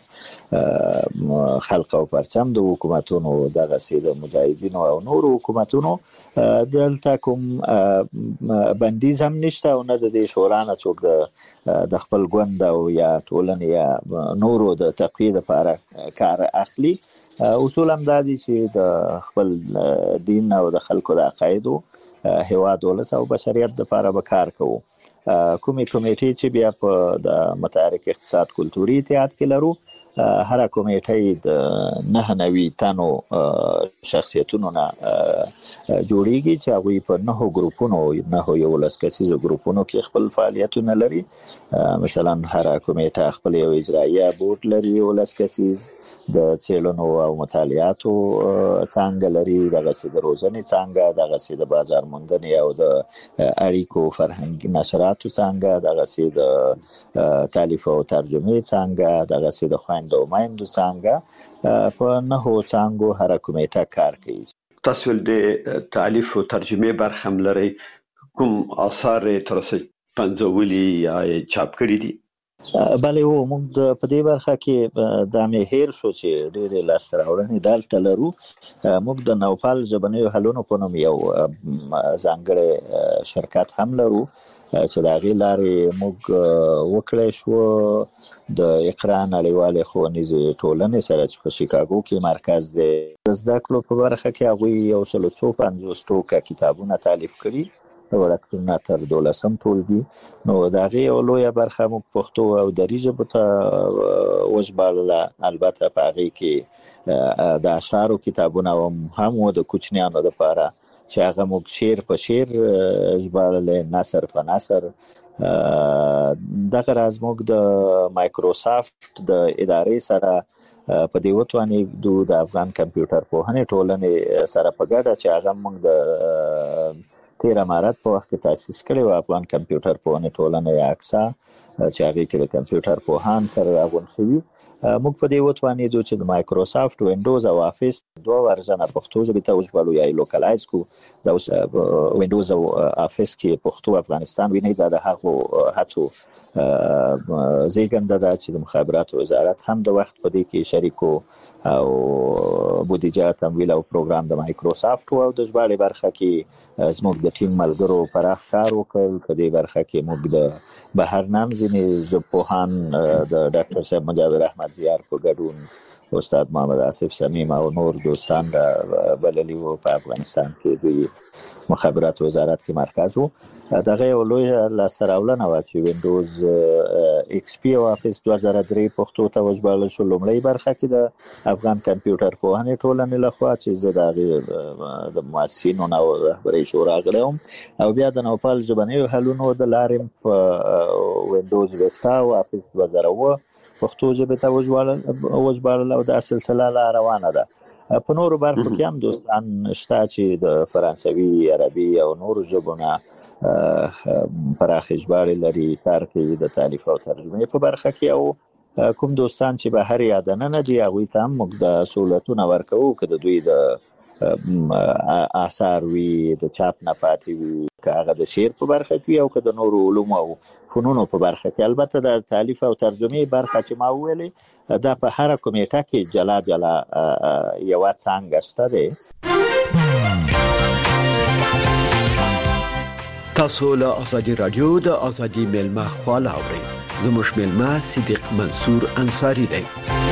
د خلق او پرچم د حکومتونو دغه سید مجاهدینو او نورو حکومتونو دلته کوم بندیز هم نشته او نه د شورا نه څوک د خپل ګوند او یا ټولنې یا نورو د تقویه لپاره کار اخلي. اصول هم دا دي چې د خپل دین او د خلکو د عقایدو هیواد ولس او بشریت لپاره به کار کوو. کومې کمیټې چې بیا په د متحرک اقتصاد کلتوري اتحاد کې لرو هر کمیټې د 99 تنو شخصیتونو نه جوړیږي چې هغه په 9 ګروپونو 9 یو لسکسیزو ګروپونو کې خپل فعالیتونه لري. مثلا هر کمیټه خپل یو اجرایي بورډ لري یو لسکسیز د چیلونو او مطالعاتو څنګه لري دغه سید روزنې څنګه دغه سید بازار موندنې او د اړیکو فرهنګي نشراتو څنګه دغه سید تالیف او ترجمه څنګه دغه سید خويندو مایندو څنګه په نه څنګه هر کمیټه کار کوي. تاسو د تالیف او ترجمه برخه لري کوم آثار تر څه پنځولي یا چاپ کړی دي؟ بله موږ په دې برخه کې د مهیر شو چې ډېر لاسته راوړنې دلته لرو. موږ د نوپال ژبنیو حلونو په نوم یو ځانګړی شرکت هم لرو چې د هغې لارې موږ وکړی شو د اقرا نړیوالې ښوونیزې ټولنې سره چې په شیکاګو کې مرکز دی د زده کړو په برخه کې هغوی 150 ټوکه کتابونه تالیف کړي وړکتون تر 12م ټولګي. نو دا غي یو لویه برخه موږ پښتو او دري ژبه ته وژباړله. البته په هغې کې د اشعارو کتابونه هم و د کوچنیانو لپاره چې هغه موږ شعر په شعر ژباړلی، نثر په نثر. دغه راز موږ د مایکروسافت د ادارې سره په دې وتوانېږو د افغان کمپیوټر پوهنې ټولنې سره په ګډه چې هغه موږ د 13 مارچ په وخت کې تاسیس کړی و، افغان کمپیوټر پوهنې ټولنه یا اکسا، چې هغې کې د کمپیوټر پوهان سره راغونډ شوي. موږ په دې وتوانېدو چې د مایکروسافت وینډوز او افیس 2 ورژنه پښتو ژبې ته وژباړو یا لوکلایز کو. د وینډوز او افیس کې پښتو افغانستان ویني دا د هغو هڅو زیږنده ده چې د مخابراتو وزارت هم د وخت په دې کې شریکو او بودیجه تمویل او پروګرام د مایکروسافت او د ژباړې برخه کې زموږ د ټیم ملګرو پراخ کار وکړ. په دې برخه کې موږ د بهرنام ځینې ژبپوهان د ډاکټر صاحب مجاور احمد زیار په ګډون استاد محمد آصف صمیم او نور دوستان را بللي وو. په افغانستان کې د مخابراتو وزارت کې مرکز وو. دغه یو لوی لاسته راوړنه وه چې وینډوز ایکس پی او افیس 2003 پښتو ته وژباړل شو. لومړی برخه کې د افغان کمپیوټر پوهنې ټولنې لخوا چې زه د هغې د مؤسسینو او رهبرۍ شورا غړی وم، او بیا د نوپال ژبنیو حلونو د لارې په وینډوز ویستا او افیس 2007 پښتو ژبې ته وژباړل او دا سلسله لا روانه ده. په نورو برخو کې هم دوستان شته چې د فرانسوي، عربي او نورو ژبو نه پراخې ژباړې لري، کار کوي د تالیف او ترجمې په برخه کې. او کوم دوستان چې بهر یا دننه دي هغوی ته هم موږ د سهولتونه ورکوو، که د دوی د آثار وي، د چاپ نه پاتې وي، که هغه د شعر په برخه کې او که د نورو علومو او فنونو په برخه کې. البته د تالیف او ترجمې برخه چې ما وویلې دا په هر کمیټه کې جلا جلا یوه څانګه شته دی. تاسو له ازادي رادیو د ازادي میلمه خواله اورئ. زموږ میلمه صدیق منصور انصاری دی.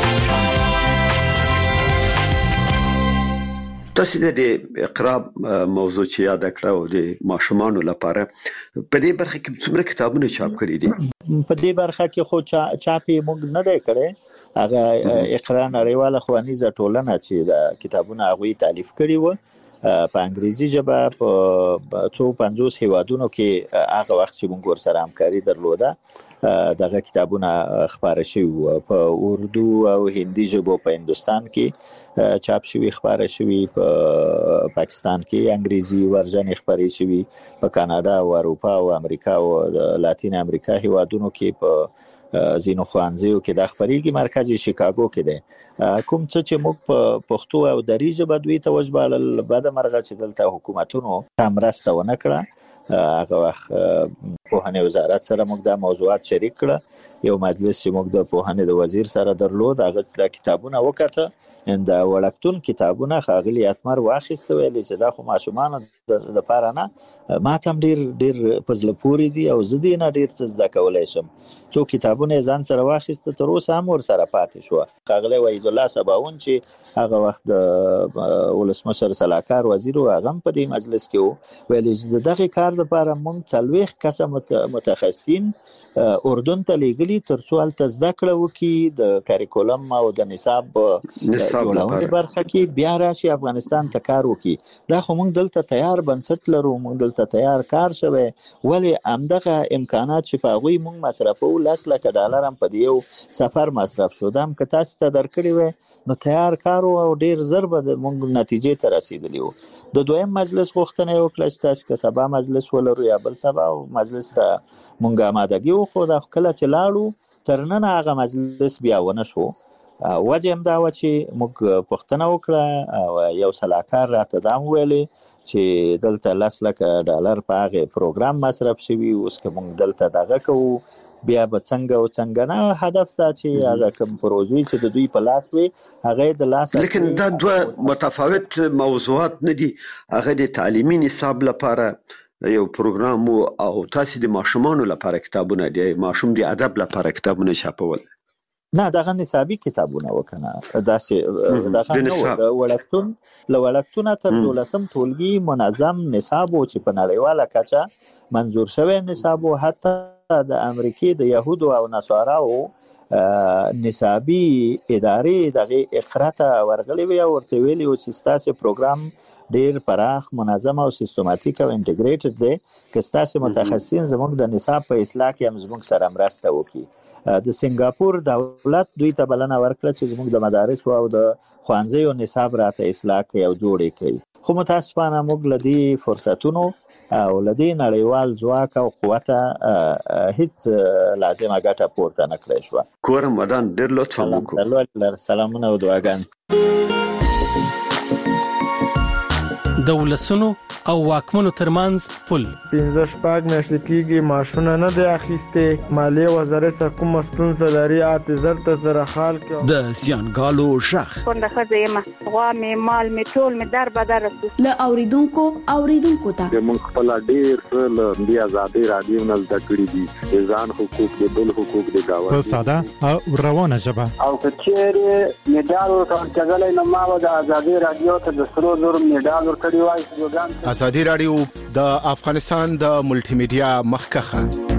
تاسو د اقرا موضوع چې یاد کړو د ماشومانو لپاره په دې برخه کې څومره کتابونه چاپ کړي دي؟ په دې برخه کې خو چاپی موږ نه دی کړی. هغه اقرا نړیواله ښوونیزه ټولنه چې د کتابونه هغوی تالیف کړي وو په انګریزي ژبه په 250 هیوادونو کې هغه وخت چې موږ ورسره همکاري درلوده دغه کتابونه خپاره شوي په اردو او هندي ژبو په هندستان کې چاپ شوي، خپاره شوي په پاکستان کې انګریزي ورژن خپاره شوي، په کاناډا او اروپا او امریکا او لاتین امریکا هیوادونو کې په زینو خوانزیو کې د خبرېږي مرکز شیکاګو کې دی. کوم څه چې موږ په پښتو او دري ژبه دوی ته وژباړل، بده مرغه چې دلته حکومتونو مرسته ونه کړه. هغه وخت پوهنې وزارت سره موږ دا موضوعات شریک کړه. یو مجلس چې موږ د پوهنې د وزیر سره درلود، هغه د کتابونه وکړه، د وړکتون کتابونه ښاغلي اتمر واخیسته، ویل چې دا خو ماشومانو لپاره نه، ما ته هم ډېر په زړه پورې دي او زه دې نه ډېر څه زده کولی شم. څو کتابونه یې ځان سره واخیسته، تر اوسه هم ورسره پاتې شوه. ښاغلی وحید الله سباون چې هغه وخت د ولسمشر سلاکار وزیر و، هغه هم په دې مجلس کې و، ویل چې د دغې کار لپاره موږ 40 کسه متخصصین اردن ته لیږلي تر څو هلته زده کړه وکړي د کاریکولم او د نصاب جوړونې برخه کې، بیا راشي افغانستان ته کار وکړي. دا خو موږ دلته تیار بنسټ لرو، موږ دلته تیار کار شوی، ولې همدغه امکانات چې په هغوی موږ مصرفوو $10 لک هم په یو سفر مصرف شو. دا هم که تاسو ته درکړی وی نو تیار کار او ډیر زر به موږ نتیجې ته رسیدلی وو. د دویم مجلس غوښتنه یې وکړه چې تاسو که سبا مجلس ولرو یا بل سبا مجلس ته موږ آمادګي وښوده، خو کله چې لاړو تر ننه هغه مجلس بیا ونه شو. وجه همدا وه چې موږ پوښتنه وکړه او یو سلاکار راته دا هم ویلې چې دلته $10 لک په هغې پروګرام مصرف شوي، اوس که موږ دلته دغه کوو بیا به څنګه او څنګه نه. هدف دا چې هغه کوم پروژې چې د دوی په لاس وي هغه د لاس، لیکن دا دوه متفاوت موضوعات نه دي. هغه د تعلیمي نصاب لپاره یو پروګرام او تاسو د ماشومانو لپاره کتابونه دي، ماشوم د ادب لپاره کتابونه چاپول. نه دغه نصابي کتابونه وکنه داسې دغه ولکتونه تر 12م ټولګي منظم نصاب او چې په نړیواله کچه منظور شوی نصاب او حتی د امریکای د يهودو او نصاراو نصابي ادارې دغه اقرا ته ورغلي وي او ورته ویلي او چې ستاسو پروګرام ډیر پراخ منظم او سیستماتیک او انټیګریټډ دی که ستاسو متخصصین زموږ د نصاب په اصلاح کې هم زموږ سره مرسته وکړي. د سنگاپور دولت دوی ته بلنه ورکړه چې زموږ د مدارس او د خوانځیو نصاب راته اصلاح کوي او جوړ کړي. خو متاسفانه موږ لدی فرصتونو او لدی نړیوال ځواک او قوت هیڅ لازمه ګټه پورته نه کړې شو. کورم ودان ډېر لطف وکړو. سلامونه او دعاګان. د ولسونو او واکمنو ترمنځ پل 15 شپږ میاشتې کېږي ماشونه نه دی اخیسته مالیه وزارت سکو مستون سداري اعتذار ته سره خال کې د سیانګالو شخ څنګه خځه غوا می مال می ټول می در بدر له اوریدونکو ته موږ خپل ډیر څه د آزادۍ رادیو نه زده کړی دي ځان حقوق د بل حقوق د گاوند په ساده او روانه ژبه او کچېره میډال ورکړل نو ما د آزادۍ رادیو ته د سرو زر میډال ورکړی وای. ازادي رادیو د افغانستان د ملټي میډیا مخکخه